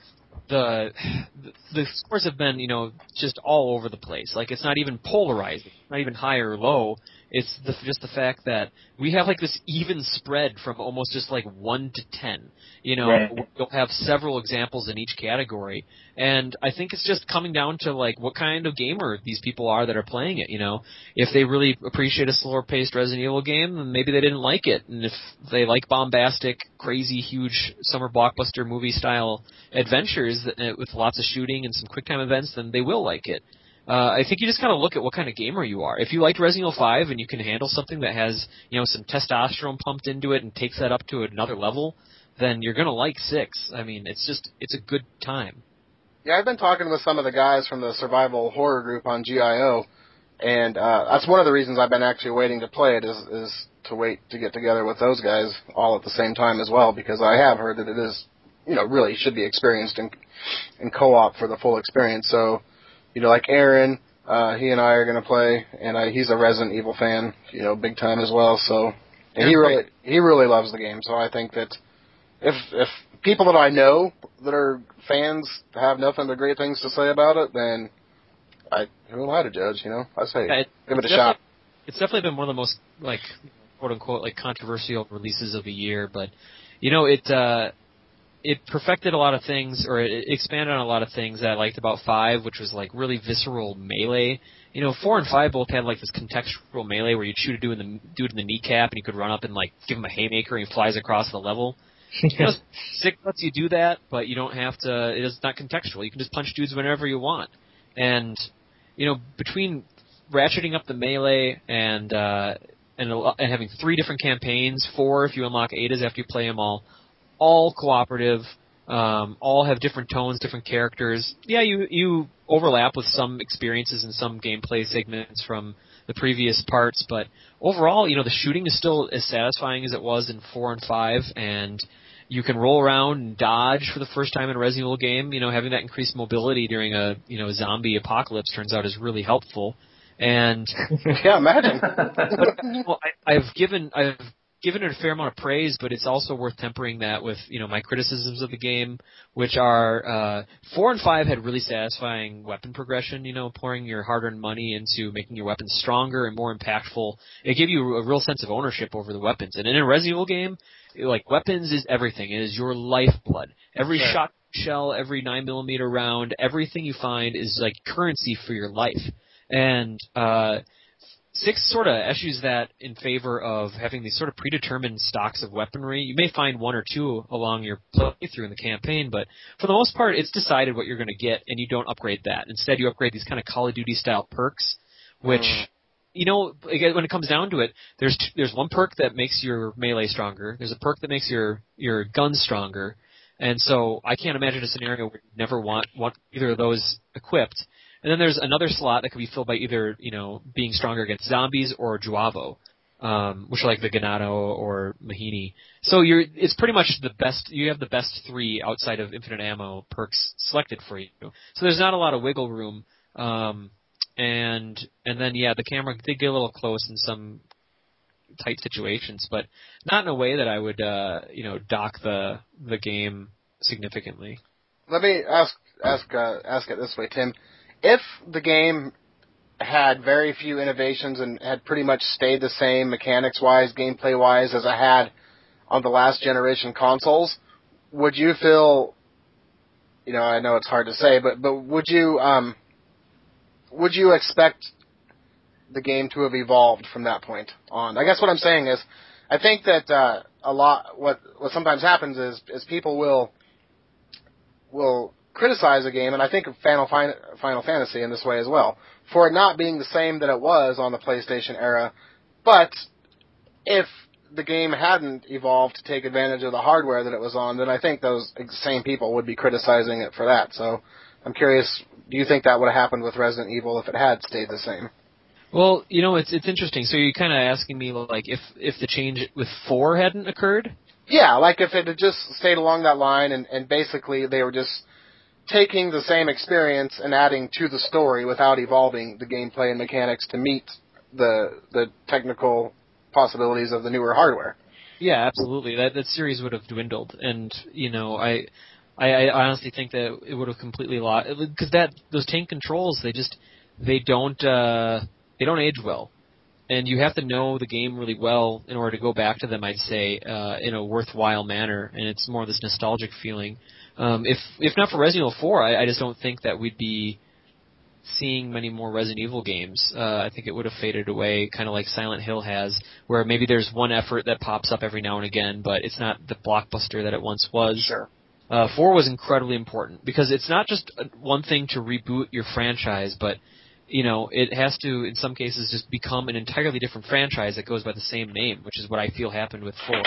the the scores have been, you know, just all over the place. Like, it's not even polarizing, not even high or low. It's the, just the fact that we have like this even spread from almost just like one to ten. You know, right. We'll have several examples in each category, and I think it's just coming down to like what kind of gamer these people are that are playing it. You know, if they really appreciate a slower paced Resident Evil game, then maybe they didn't like it, and if they like bombastic, crazy, huge summer blockbuster movie style adventures that, with lots of shooting and some quick time events, then they will like it. Uh, I think you just kind of look at what kind of gamer you are. If you liked Resident Evil five and you can handle something that has, you know, some testosterone pumped into it and takes that up to another level, then you're going to like six. I mean, it's just, it's a good time. Yeah, I've been talking with some of the guys from the survival horror group on G I O, and uh, that's one of the reasons I've been actually waiting to play it is, is to wait to get together with those guys all at the same time as well, because I have heard that it is, you know, really should be experienced in, in co-op for the full experience. So, you know, like Aaron, uh, he and I are going to play, and I, he's a Resident Evil fan, you know, big time as well. So, and he really, he really loves the game. So I think that if if people that I know that are fans have nothing but great things to say about it, then I who am I to judge? You know, I say yeah, it, give it a definitely, shot. It's definitely been one of the most like quote unquote like controversial releases of the year, but you know it. Uh, It perfected a lot of things, or it expanded on a lot of things that I liked about five, which was like really visceral melee. You know, four and five both had like this contextual melee where you'd shoot a dude in the dude in the kneecap, and you could run up and like give him a haymaker, and he flies across the level. You know, six lets you do that, but you don't have to. It is not contextual. You can just punch dudes whenever you want. And you know, between ratcheting up the melee and uh, and, a, and having three different campaigns, four if you unlock Adas after you play them all, all cooperative, um, all have different tones, different characters. Yeah, you you overlap with some experiences and some gameplay segments from the previous parts, but overall, you know, the shooting is still as satisfying as it was in four and five, and you can roll around and dodge for the first time in a Resident Evil game. You know, having that increased mobility during a you know zombie apocalypse turns out is really helpful. And yeah, imagine. but, well, I, I've given I've given it a fair amount of praise, but it's also worth tempering that with you know my criticisms of the game, which are uh, four and five had really satisfying weapon progression. You know, pouring your hard-earned money into making your weapons stronger and more impactful. It gave you a real sense of ownership over the weapons. And in a Resident Evil game, like weapons is everything. It is your lifeblood. Every Sure. shot shell, every nine millimeter round, everything you find is like currency for your life. And uh, six sort of eschews that in favor of having these sort of predetermined stocks of weaponry. You may find one or two along your playthrough in the campaign, but for the most part, it's decided what you're going to get, and you don't upgrade that. Instead, you upgrade these kind of Call of Duty style perks, which, mm. you know, again, when it comes down to it, there's t- there's one perk that makes your melee stronger. There's a perk that makes your your gun stronger, and so I can't imagine a scenario where you never want want either of those equipped. And then there's another slot that could be filled by either, you know, being stronger against zombies or Juavo, um, which are like the Ganado or Mahini. So you're, it's pretty much the best, you have the best three outside of infinite ammo perks selected for you. So there's not a lot of wiggle room. Um, and, and then, yeah, the camera did get a little close in some tight situations, but not in a way that I would, uh, you know, dock the, the game significantly. Let me ask, ask, uh, ask it this way, Tim. If the game had very few innovations and had pretty much stayed the same mechanics-wise, gameplay-wise, as it had on the last generation consoles, would you feel, you know, I know it's hard to say, but, but would you, um, would you expect the game to have evolved from that point on? I guess what I'm saying is, I think that, uh, a lot, what, what sometimes happens is, is people will, will, criticize a game, and I think of Final, Final Fantasy in this way as well, for it not being the same that it was on the PlayStation era, but if the game hadn't evolved to take advantage of the hardware that it was on, then I think those same people would be criticizing it for that. So I'm curious, do you think that would have happened with Resident Evil if it had stayed the same? Well, you know, it's it's interesting. So you're kind of asking me, like, if, if the change with four hadn't occurred? Yeah, like if it had just stayed along that line and, and basically they were just taking the same experience and adding to the story without evolving the gameplay and mechanics to meet the the technical possibilities of the newer hardware. Yeah, absolutely. That that series would have dwindled, and you know, I I, I honestly think that it would have completely lost, because that those tank controls, they just they don't uh, they don't age well, and you have to know the game really well in order to go back to them. I'd say uh, in a worthwhile manner, and it's more this nostalgic feeling. Um, if if not for Resident Evil four, I, I just don't think that we'd be seeing many more Resident Evil games. Uh, I think it would have faded away, kind of like Silent Hill has, where maybe there's one effort that pops up every now and again, but it's not the blockbuster that it once was. Sure. Uh, four was incredibly important, because it's not just one thing to reboot your franchise, but you know, it has to, in some cases, just become an entirely different franchise that goes by the same name, which is what I feel happened with four.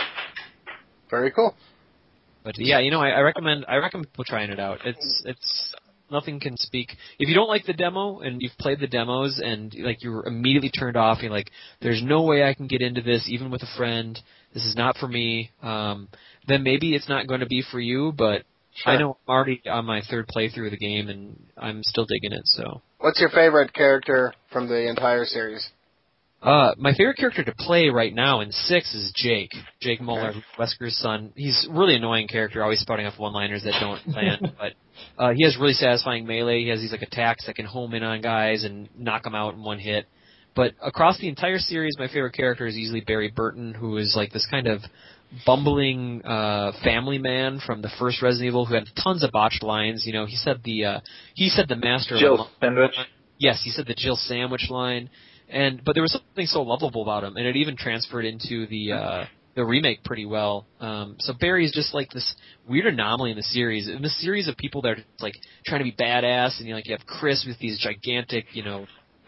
Very cool. But yeah, you know, I, I recommend I recommend people trying it out. It's it's nothing can speak. If you don't like the demo and you've played the demos and like you're immediately turned off, you're like, there's no way I can get into this even with a friend. This is not for me. Um, then maybe it's not going to be for you. But sure. I know I'm already on my third playthrough of the game and I'm still digging it. So, what's your favorite character from the entire series? Uh, my favorite character to play right now in six is Jake. Jake Muller, Wesker's son. He's a really annoying character, always spouting off one-liners that don't land. But uh, he has really satisfying melee. He has these like attacks that can home in on guys and knock them out in one hit. But across the entire series, my favorite character is easily Barry Burton, who is like this kind of bumbling uh, family man from the first Resident Evil who had tons of botched lines. You know, he said the uh, he said the master. Jill Sandwich. Yes, he said the Jill Sandwich line. And but there was something so lovable about him, and it even transferred into the uh, the remake pretty well. Um, so Barry's just like this weird anomaly in the series. In the series of people that are like trying to be badass, and you know, like you have Chris with these gigantic, you know,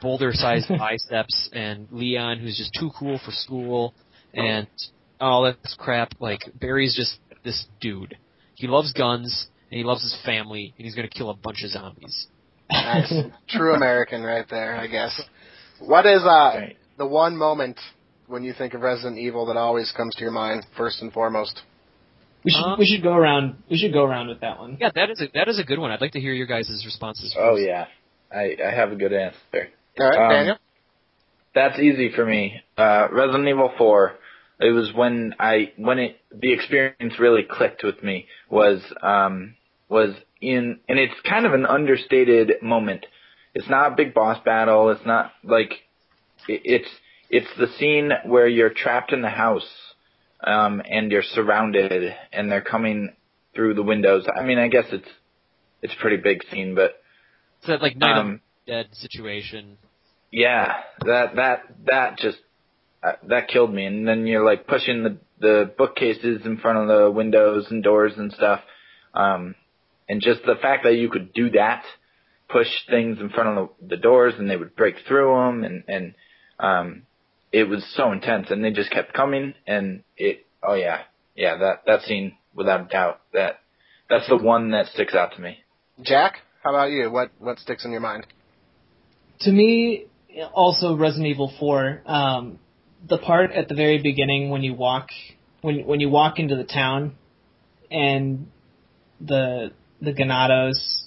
boulder-sized biceps, and Leon, who's just too cool for school, and all this crap. Like, Barry's just this dude. He loves guns, and he loves his family, and he's going to kill a bunch of zombies. Nice. True American right there, I guess. What is uh, Right. the one moment when you think of Resident Evil that always comes to your mind, first and foremost? We should Um, we should go around. We should go around with that one. Yeah, that is a that is a good one. I'd like to hear your guys' responses. Oh first. yeah, I, I have a good answer. All right, Um, Daniel? That's easy for me. Uh, Resident Evil four. It was when I when it the experience really clicked with me was um, was in and it's kind of an understated moment. It's not a big boss battle. It's not like it, it's it's the scene where you're trapped in the house um, and you're surrounded and they're coming through the windows. I mean, I guess it's it's a pretty big scene, but It's that like Night Um, of the Dead situation. yeah, that that that just uh, that killed me. And then you're like pushing the the bookcases in front of the windows and doors and stuff, um, and just the fact that you could do that, push things in front of the, the doors and they would break through them, and and um, it was so intense. And they just kept coming, and it oh yeah yeah that that scene without a doubt that that's the one that sticks out to me. Jack, how about you? What what sticks in your mind? To me, also Resident Evil four. Um, the part at the very beginning when you walk when when you walk into the town, and the the Ganados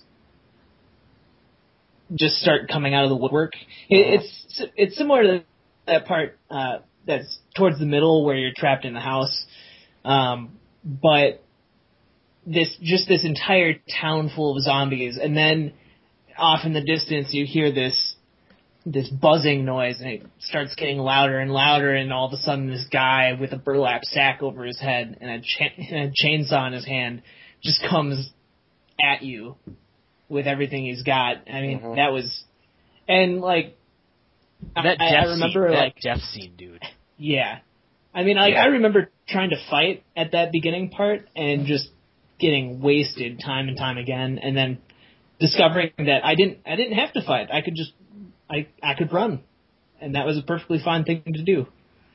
just start coming out of the woodwork. It, it's it's similar to that part uh, that's towards the middle where you're trapped in the house, um, but this just this entire town full of zombies, and then off in the distance you hear this this buzzing noise, and it starts getting louder and louder, and all of a sudden this guy with a burlap sack over his head and a, cha- and a chainsaw in his hand just comes at you with everything he's got. I mean, Mhm. that was, and like, That I, death I remember scene, like, that death scene, dude. yeah. I mean, like, Yeah. I remember trying to fight at that beginning part and just getting wasted time and time again, and then discovering that I didn't, I didn't have to fight. I could just, I, I could run, and that was a perfectly fine thing to do.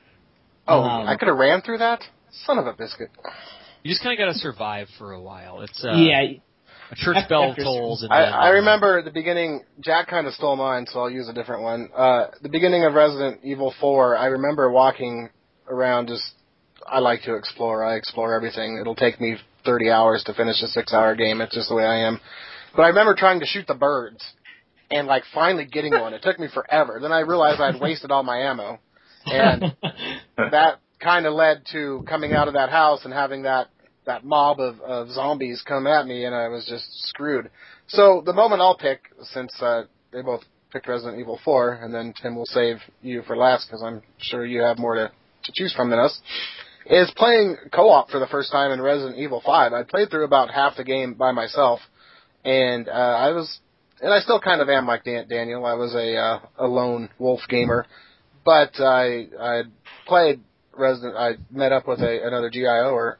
Oh, Um, I could have ran through that? Son of a biscuit. You just kind of got to survive for a while. It's uh, yeah, a church after- bell after- tolls. And I, then, I uh, remember at the beginning, Jack kind of stole mine, so I'll use a different one. Uh, the beginning of Resident Evil four, I remember walking around just, I like to explore. I explore everything. It'll take me thirty hours to finish a six-hour game. It's just the way I am. But I remember trying to shoot the birds and, like, finally getting one. It took me forever. Then I realized I'd wasted all my ammo. And that kind of led to coming out of that house and having that, that mob of, of zombies come at me, and I was just screwed. So the moment I'll pick, since uh, they both picked Resident Evil four, and then Tim will save you for last because I'm sure you have more to, to choose from than us, is playing co-op for the first time in Resident Evil five. I played through about half the game by myself, and uh, I was, and I still kind of am like Dan- Daniel. I was a uh, a lone wolf gamer, but I I played Resident. I met up with a another G I O-er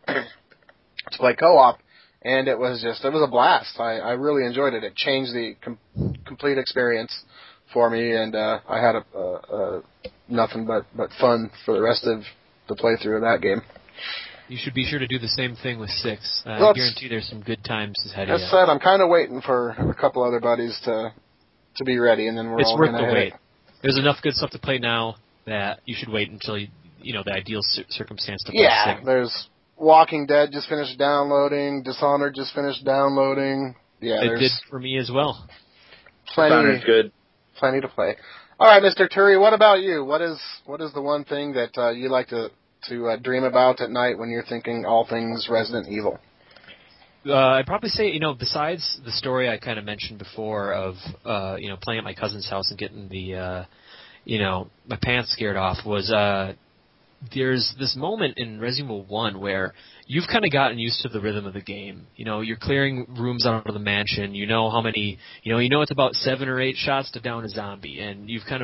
to play co-op, and it was just it was a blast. I, I really enjoyed it. It changed the com- complete experience for me, and uh, I had a, a, a nothing but but fun for the rest of the playthrough of that game. you should be sure to do the same thing with six. Uh, Well, I guarantee there's some good times ahead of As you. said, I'm kind of waiting for a couple other buddies to to be ready, and then we're It's all worth gonna the hit wait. it. There's enough good stuff to play now that you should wait until you, you know the ideal cir- circumstance to play Yeah, six. there's Walking Dead just finished downloading. Dishonored just finished downloading. Yeah, It there's did for me as well. plenty Dishonored's good. plenty to play. All right, Mister Turi, what about you? What is what is the one thing that uh, you like to to uh, dream about at night when you're thinking all things Resident Evil? Uh, I'd probably say, you know, besides the story I kind of mentioned before of, uh, you know, playing at my cousin's house and getting the, uh, you know, my pants scared off, was uh, there's this moment in Resident Evil one where you've kind of gotten used to the rhythm of the game. You know, you're clearing rooms out of the mansion. You know how many, you know, you know it's about seven or eight shots to down a zombie, and you've kind of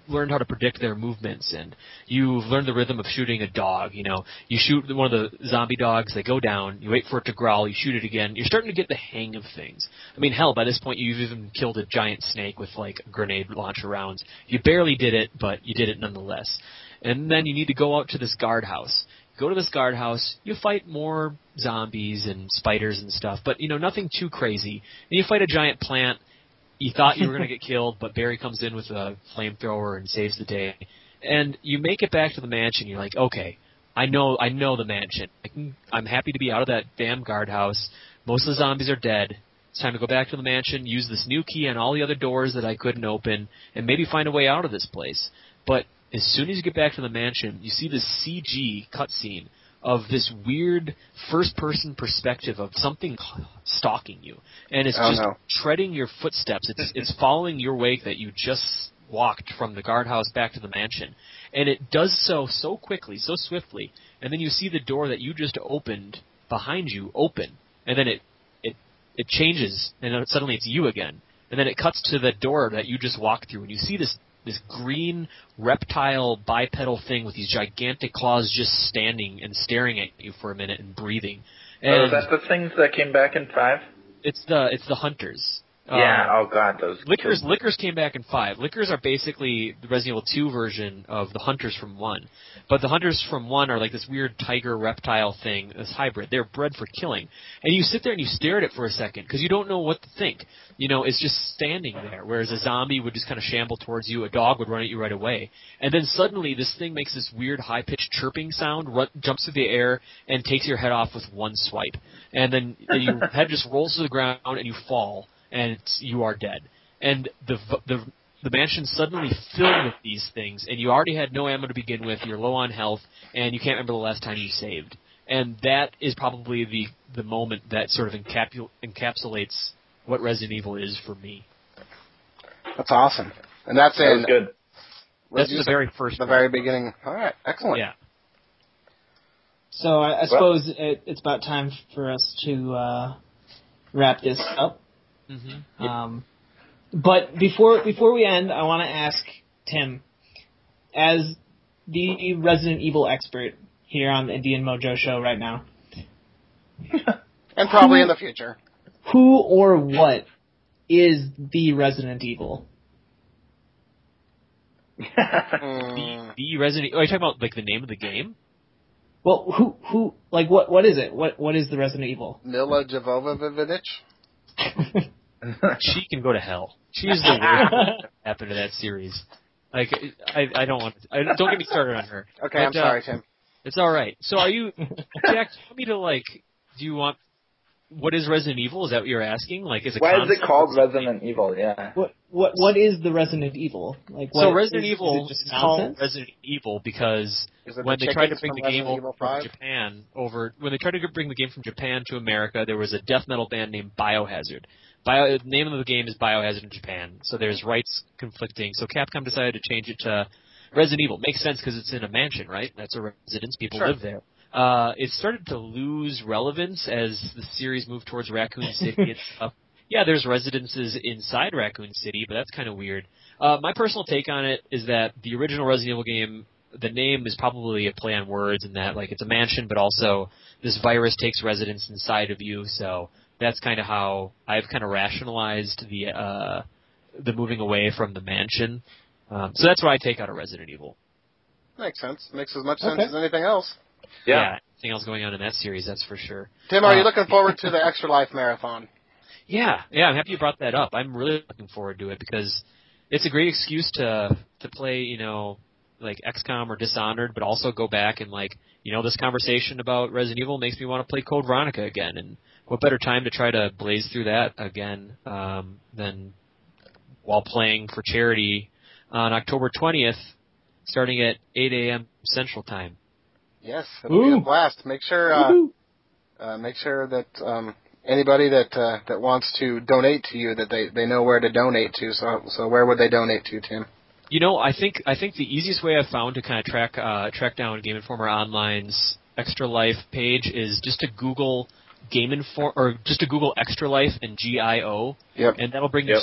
learned how to predict their movements, and you've learned the rhythm of shooting a dog. You know, you shoot one of the zombie dogs, they go down, you wait for it to growl, you shoot it again. You're starting to get the hang of things. I mean, hell, by this point you've even killed a giant snake with like grenade launcher rounds. You barely did it, but you did it nonetheless. And then you need to go out to this guardhouse. Go to this guardhouse, you fight more zombies and spiders and stuff, but, you know, nothing too crazy. And you fight a giant plant. You thought you were going to get killed, but Barry comes in with a flamethrower and saves the day. And you make it back to the mansion. You're like, okay, I know I know the mansion. I can, I'm happy to be out of that damn guardhouse. Most of the zombies are dead. It's time to go back to the mansion, use this new key on all the other doors that I couldn't open, and maybe find a way out of this place. But as soon as you get back to the mansion, you see this C G cutscene of this weird first-person perspective of something stalking you, and it's oh, just no. treading your footsteps. It's it's following your wake that you just walked from the guardhouse back to the mansion, and it does so so quickly, so swiftly, and then you see the door that you just opened behind you open, and then it it it changes, and then suddenly it's you again, and then it cuts to the door that you just walked through, and you see this. This green reptile bipedal thing with these gigantic claws just standing and staring at you for a minute and breathing. And oh, is that the things that came back in five? It's the it's the hunters. Yeah. Um, oh God, those Lickers. Lickers came back in five. Lickers are basically the Resident Evil two version of the hunters from one, but the hunters from one are like this weird tiger reptile thing, this hybrid. They're bred for killing, and you sit there and you stare at it for a second because you don't know what to think. You know, it's just standing there, whereas a zombie would just kind of shamble towards you, a dog would run at you right away, and then suddenly this thing makes this weird high-pitched chirping sound, run, jumps through the air, and takes your head off with one swipe, and then your head just rolls to the ground and you fall. And it's, you are dead. And the the the mansion's suddenly filled with these things, and you already had no ammo to begin with. You're low on health, and you can't remember the last time you saved. And that is probably the the moment that sort of encapul- encapsulates what Resident Evil is for me. That's awesome, and that's that in was good. That's the very first. The one. very beginning. All right, excellent. Yeah. So I, I suppose it, it's about time for us to uh, wrap this up. Mm-hmm. Um, but before before we end, I want to ask Tim, as the Resident Evil expert here on the Indian Mojo Show right now, and probably who, in the future, who or what is the Resident Evil? the, the Resident. Oh, are you talking about like the name of the game? Well, who who like what what is it? What what is the Resident Evil? Mila Jovovich. She can go to hell. She's the worst thing that happened to that series. Like, I, I don't want to, I, don't get me started on her. Okay, but, I'm sorry, uh, Tim. It's all right. So, are you, Jack? Do you want me to like? Do you want? What is Resident Evil? Is that what you're asking? Like, is it? Why is it called Resident Evil? Yeah. What what what is the Resident Evil? Like, what, so Resident is, Evil is it just is called nonsense? Resident Evil because Is it when the they tried to chickens bring from the game Resident over Evil from five? Japan, over when they tried to bring the game from Japan to America, there was a death metal band named Biohazard. Bio, the name of the game is Biohazard in Japan, so there's rights conflicting. So Capcom decided to change it to Resident Evil. Makes sense because it's in a mansion, right? That's a residence. People Sure. live there. Uh, it started to lose relevance as the series moved towards Raccoon City and stuff. Yeah, there's residences inside Raccoon City, but that's kind of weird. Uh, my personal take on it is that the original Resident Evil game, the name is probably a play on words in that, like, it's a mansion, but also this virus takes residence inside of you, so that's kind of how I've kind of rationalized the uh, the moving away from the mansion. Um, so that's what I take out of Resident Evil. Makes sense. Makes as much sense Okay. as anything else. Yeah. yeah. Anything else going on in that series, that's for sure. Tim, are you Uh, looking forward to the Extra Life Marathon? Yeah, yeah, I'm happy you brought that up. I'm really looking forward to it because it's a great excuse to to play, you know, like X COM or Dishonored, but also go back and, like, you know, this conversation about Resident Evil makes me want to play Code Veronica again, and what better time to try to blaze through that again um, than while playing for charity on October twentieth, starting at eight a.m. Central Time. Yes, it'll be Ooh. a blast. Make sure, uh, Woohoo. uh, make sure that um, anybody that uh, that wants to donate to you, that they, they know where to donate to. So so where would they donate to, Tim? You know, I think I think the easiest way I've found to kind of track uh, track down Game Informer Online's Extra Life page is just to Google Game Inform or just to Google Extra Life and G I O, Yep. and that'll bring Yep. you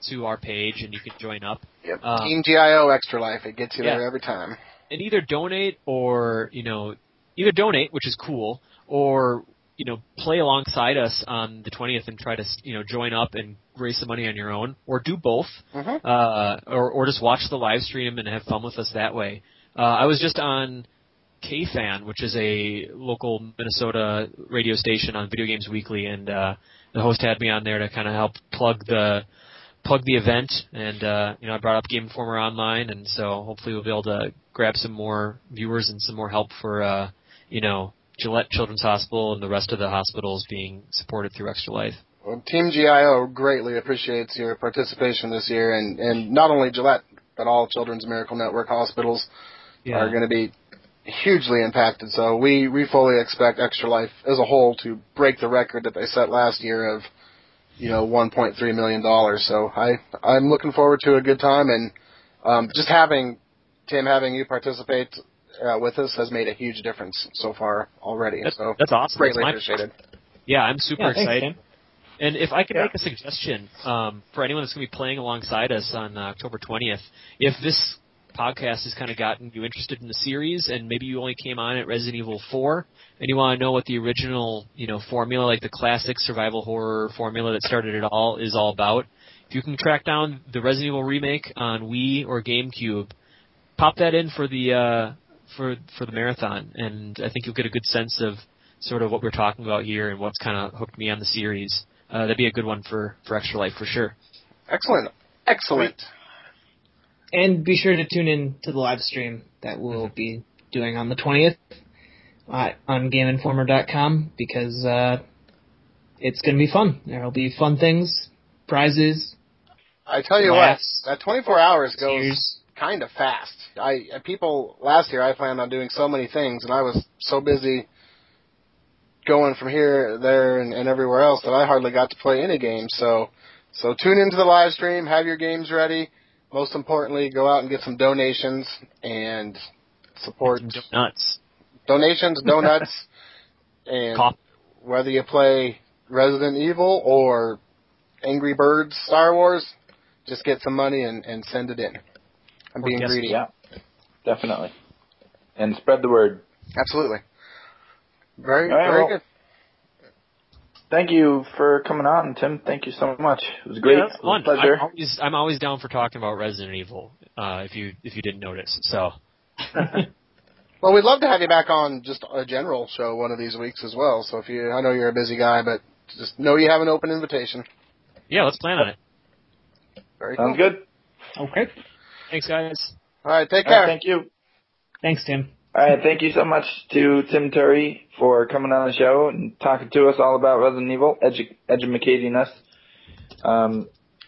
to our page and you can join up. Yep. Um, Team G I O Extra Life. It gets you yeah. there every time. And either donate or, you know, either donate, which is cool, or, you know, play alongside us on the twentieth and try to, you know, join up and raise some money on your own, or do both, Mm-hmm. uh, or, or just watch the live stream and have fun with us that way. Uh, I was just on K Fan, which is a local Minnesota radio station on Video Games Weekly, and uh, the host had me on there to kind of help plug the plug the event, and uh, you know I brought up Game Informer Online, and so hopefully we'll be able to grab some more viewers and some more help for uh, you know Gillette Children's Hospital and the rest of the hospitals being supported through Extra Life. Well, Team G I O greatly appreciates your participation this year, and, and not only Gillette, but all Children's Miracle Network hospitals Yeah. are going to be hugely impacted. So we, we fully expect Extra Life as a whole to break the record that they set last year of, you know, one point three million dollars. So I, I'm looking forward to a good time, and um, just having, Tim, having you participate uh, with us has made a huge difference so far already. That's, so that's awesome. greatly That's my- appreciated. Yeah, I'm super Yeah, thanks, excited. Tim. And if I could Yeah. make a suggestion um, for anyone that's going to be playing alongside us on uh, October twentieth, if this podcast has kind of gotten you interested in the series, and maybe you only came on at Resident Evil four, and you want to know what the original, you know, formula, like the classic survival horror formula that started it all, is all about, if you can track down the Resident Evil remake on Wii or GameCube, pop that in for the uh, for for the marathon, and I think you'll get a good sense of sort of what we're talking about here and what's kind of hooked me on the series. Uh, that'd be a good one for, for Extra Life for sure. Excellent. Excellent. And be sure to tune in to the live stream that we'll Mm-hmm. be doing on the twentieth uh, on Game Informer dot com, because uh, it's going to be fun. There will be fun things, prizes. I tell you Laughs. what, that twenty-four hours goes Cheers. kind of fast. I people last year I planned on doing so many things, and I was so busy going from here, there, and, and everywhere else that I hardly got to play any games. So, so tune into the live stream, have your games ready. Most importantly, go out and get some donations and support Nuts. donations, donuts, and Coffee. whether you play Resident Evil or Angry Birds Star Wars, just get some money and, and send it in. I'm Or being guess- greedy. Yeah, definitely. And spread the word. Absolutely. Very, All right, very well, good. Thank you for coming on, Tim. Thank you so much. It was great. Yeah, It that's was fun. a pleasure. I'm always, I'm always down for talking about Resident Evil. Uh, if you if you didn't notice, so Well, we'd love to have you back on just a general show one of these weeks as well. So if you, I know you're a busy guy, but just know you have an open invitation. yeah, let's plan on it. Very cool. Sounds good. Okay. Thanks, guys. All right, take All right, care. thank you. Thanks, Tim. All right, thank you so much to Tim Turry for coming on the show and talking to us all about Resident Evil, edu- educating us. Um,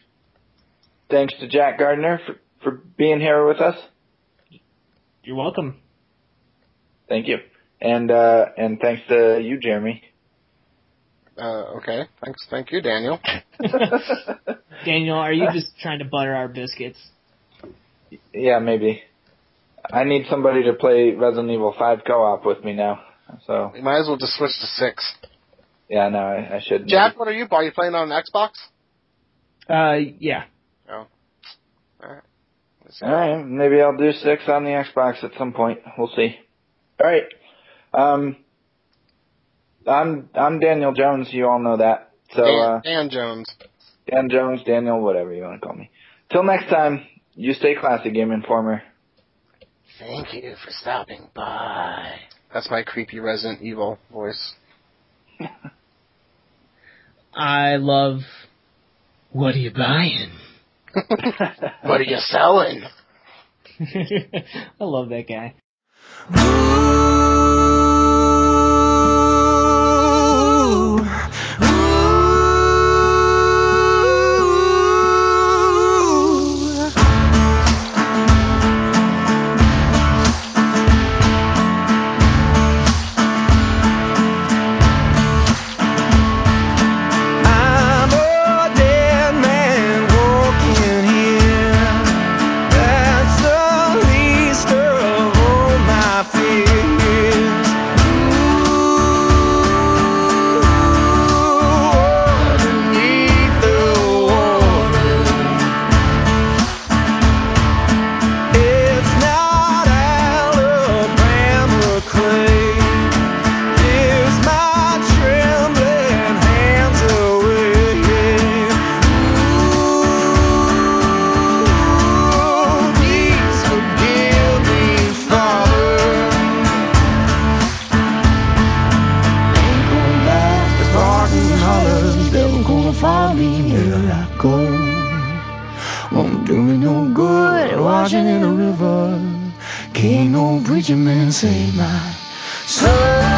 thanks to Jack Gardner for, for being here with us. You're welcome. Thank you. And uh, and thanks to you, Jeremy. Uh, okay. Thanks. Thank you, Daniel. Daniel, are you just trying to butter our biscuits? Yeah, maybe. I need somebody to play Resident Evil five co-op with me now. So, You might as well just switch to six. yeah, no, I, I should. Jack, what are you? Are you playing on an Xbox? Uh, yeah. Oh. All right. Let's see. All right, maybe I'll do six on the Xbox at some point. We'll see. All right. Um, I'm I'm Daniel Jones. You all know that. So Dan, uh, Dan Jones. Dan Jones, Daniel, whatever you want to call me. Till next time, you stay classy, Game Informer. Thank you for stopping by. That's my creepy Resident Evil voice. I love... What are you buying? What are you selling? I love that guy. I'm a dead man walking here. That's the least of all my fears. follow me, here I go. Won't do me no good washing in a river. Can't no preacher man save my soul.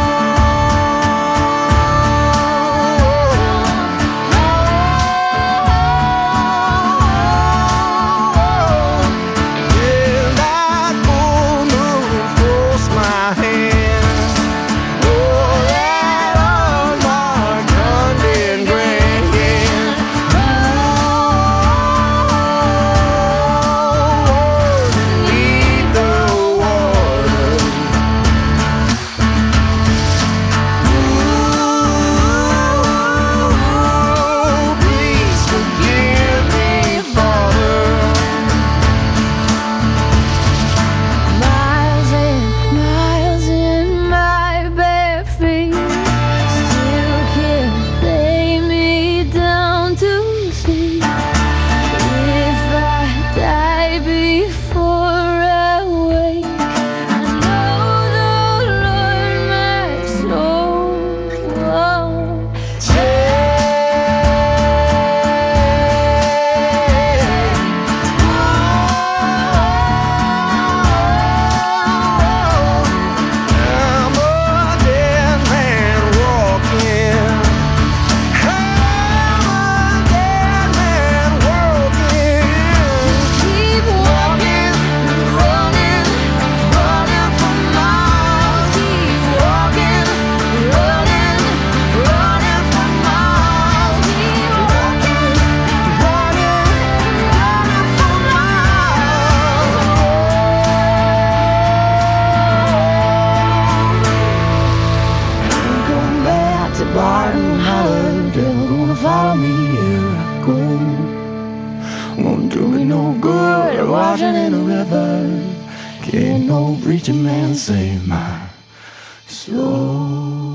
Follow me, here I go. Won't do me no good washing in a river. Can't no preacher man save my soul.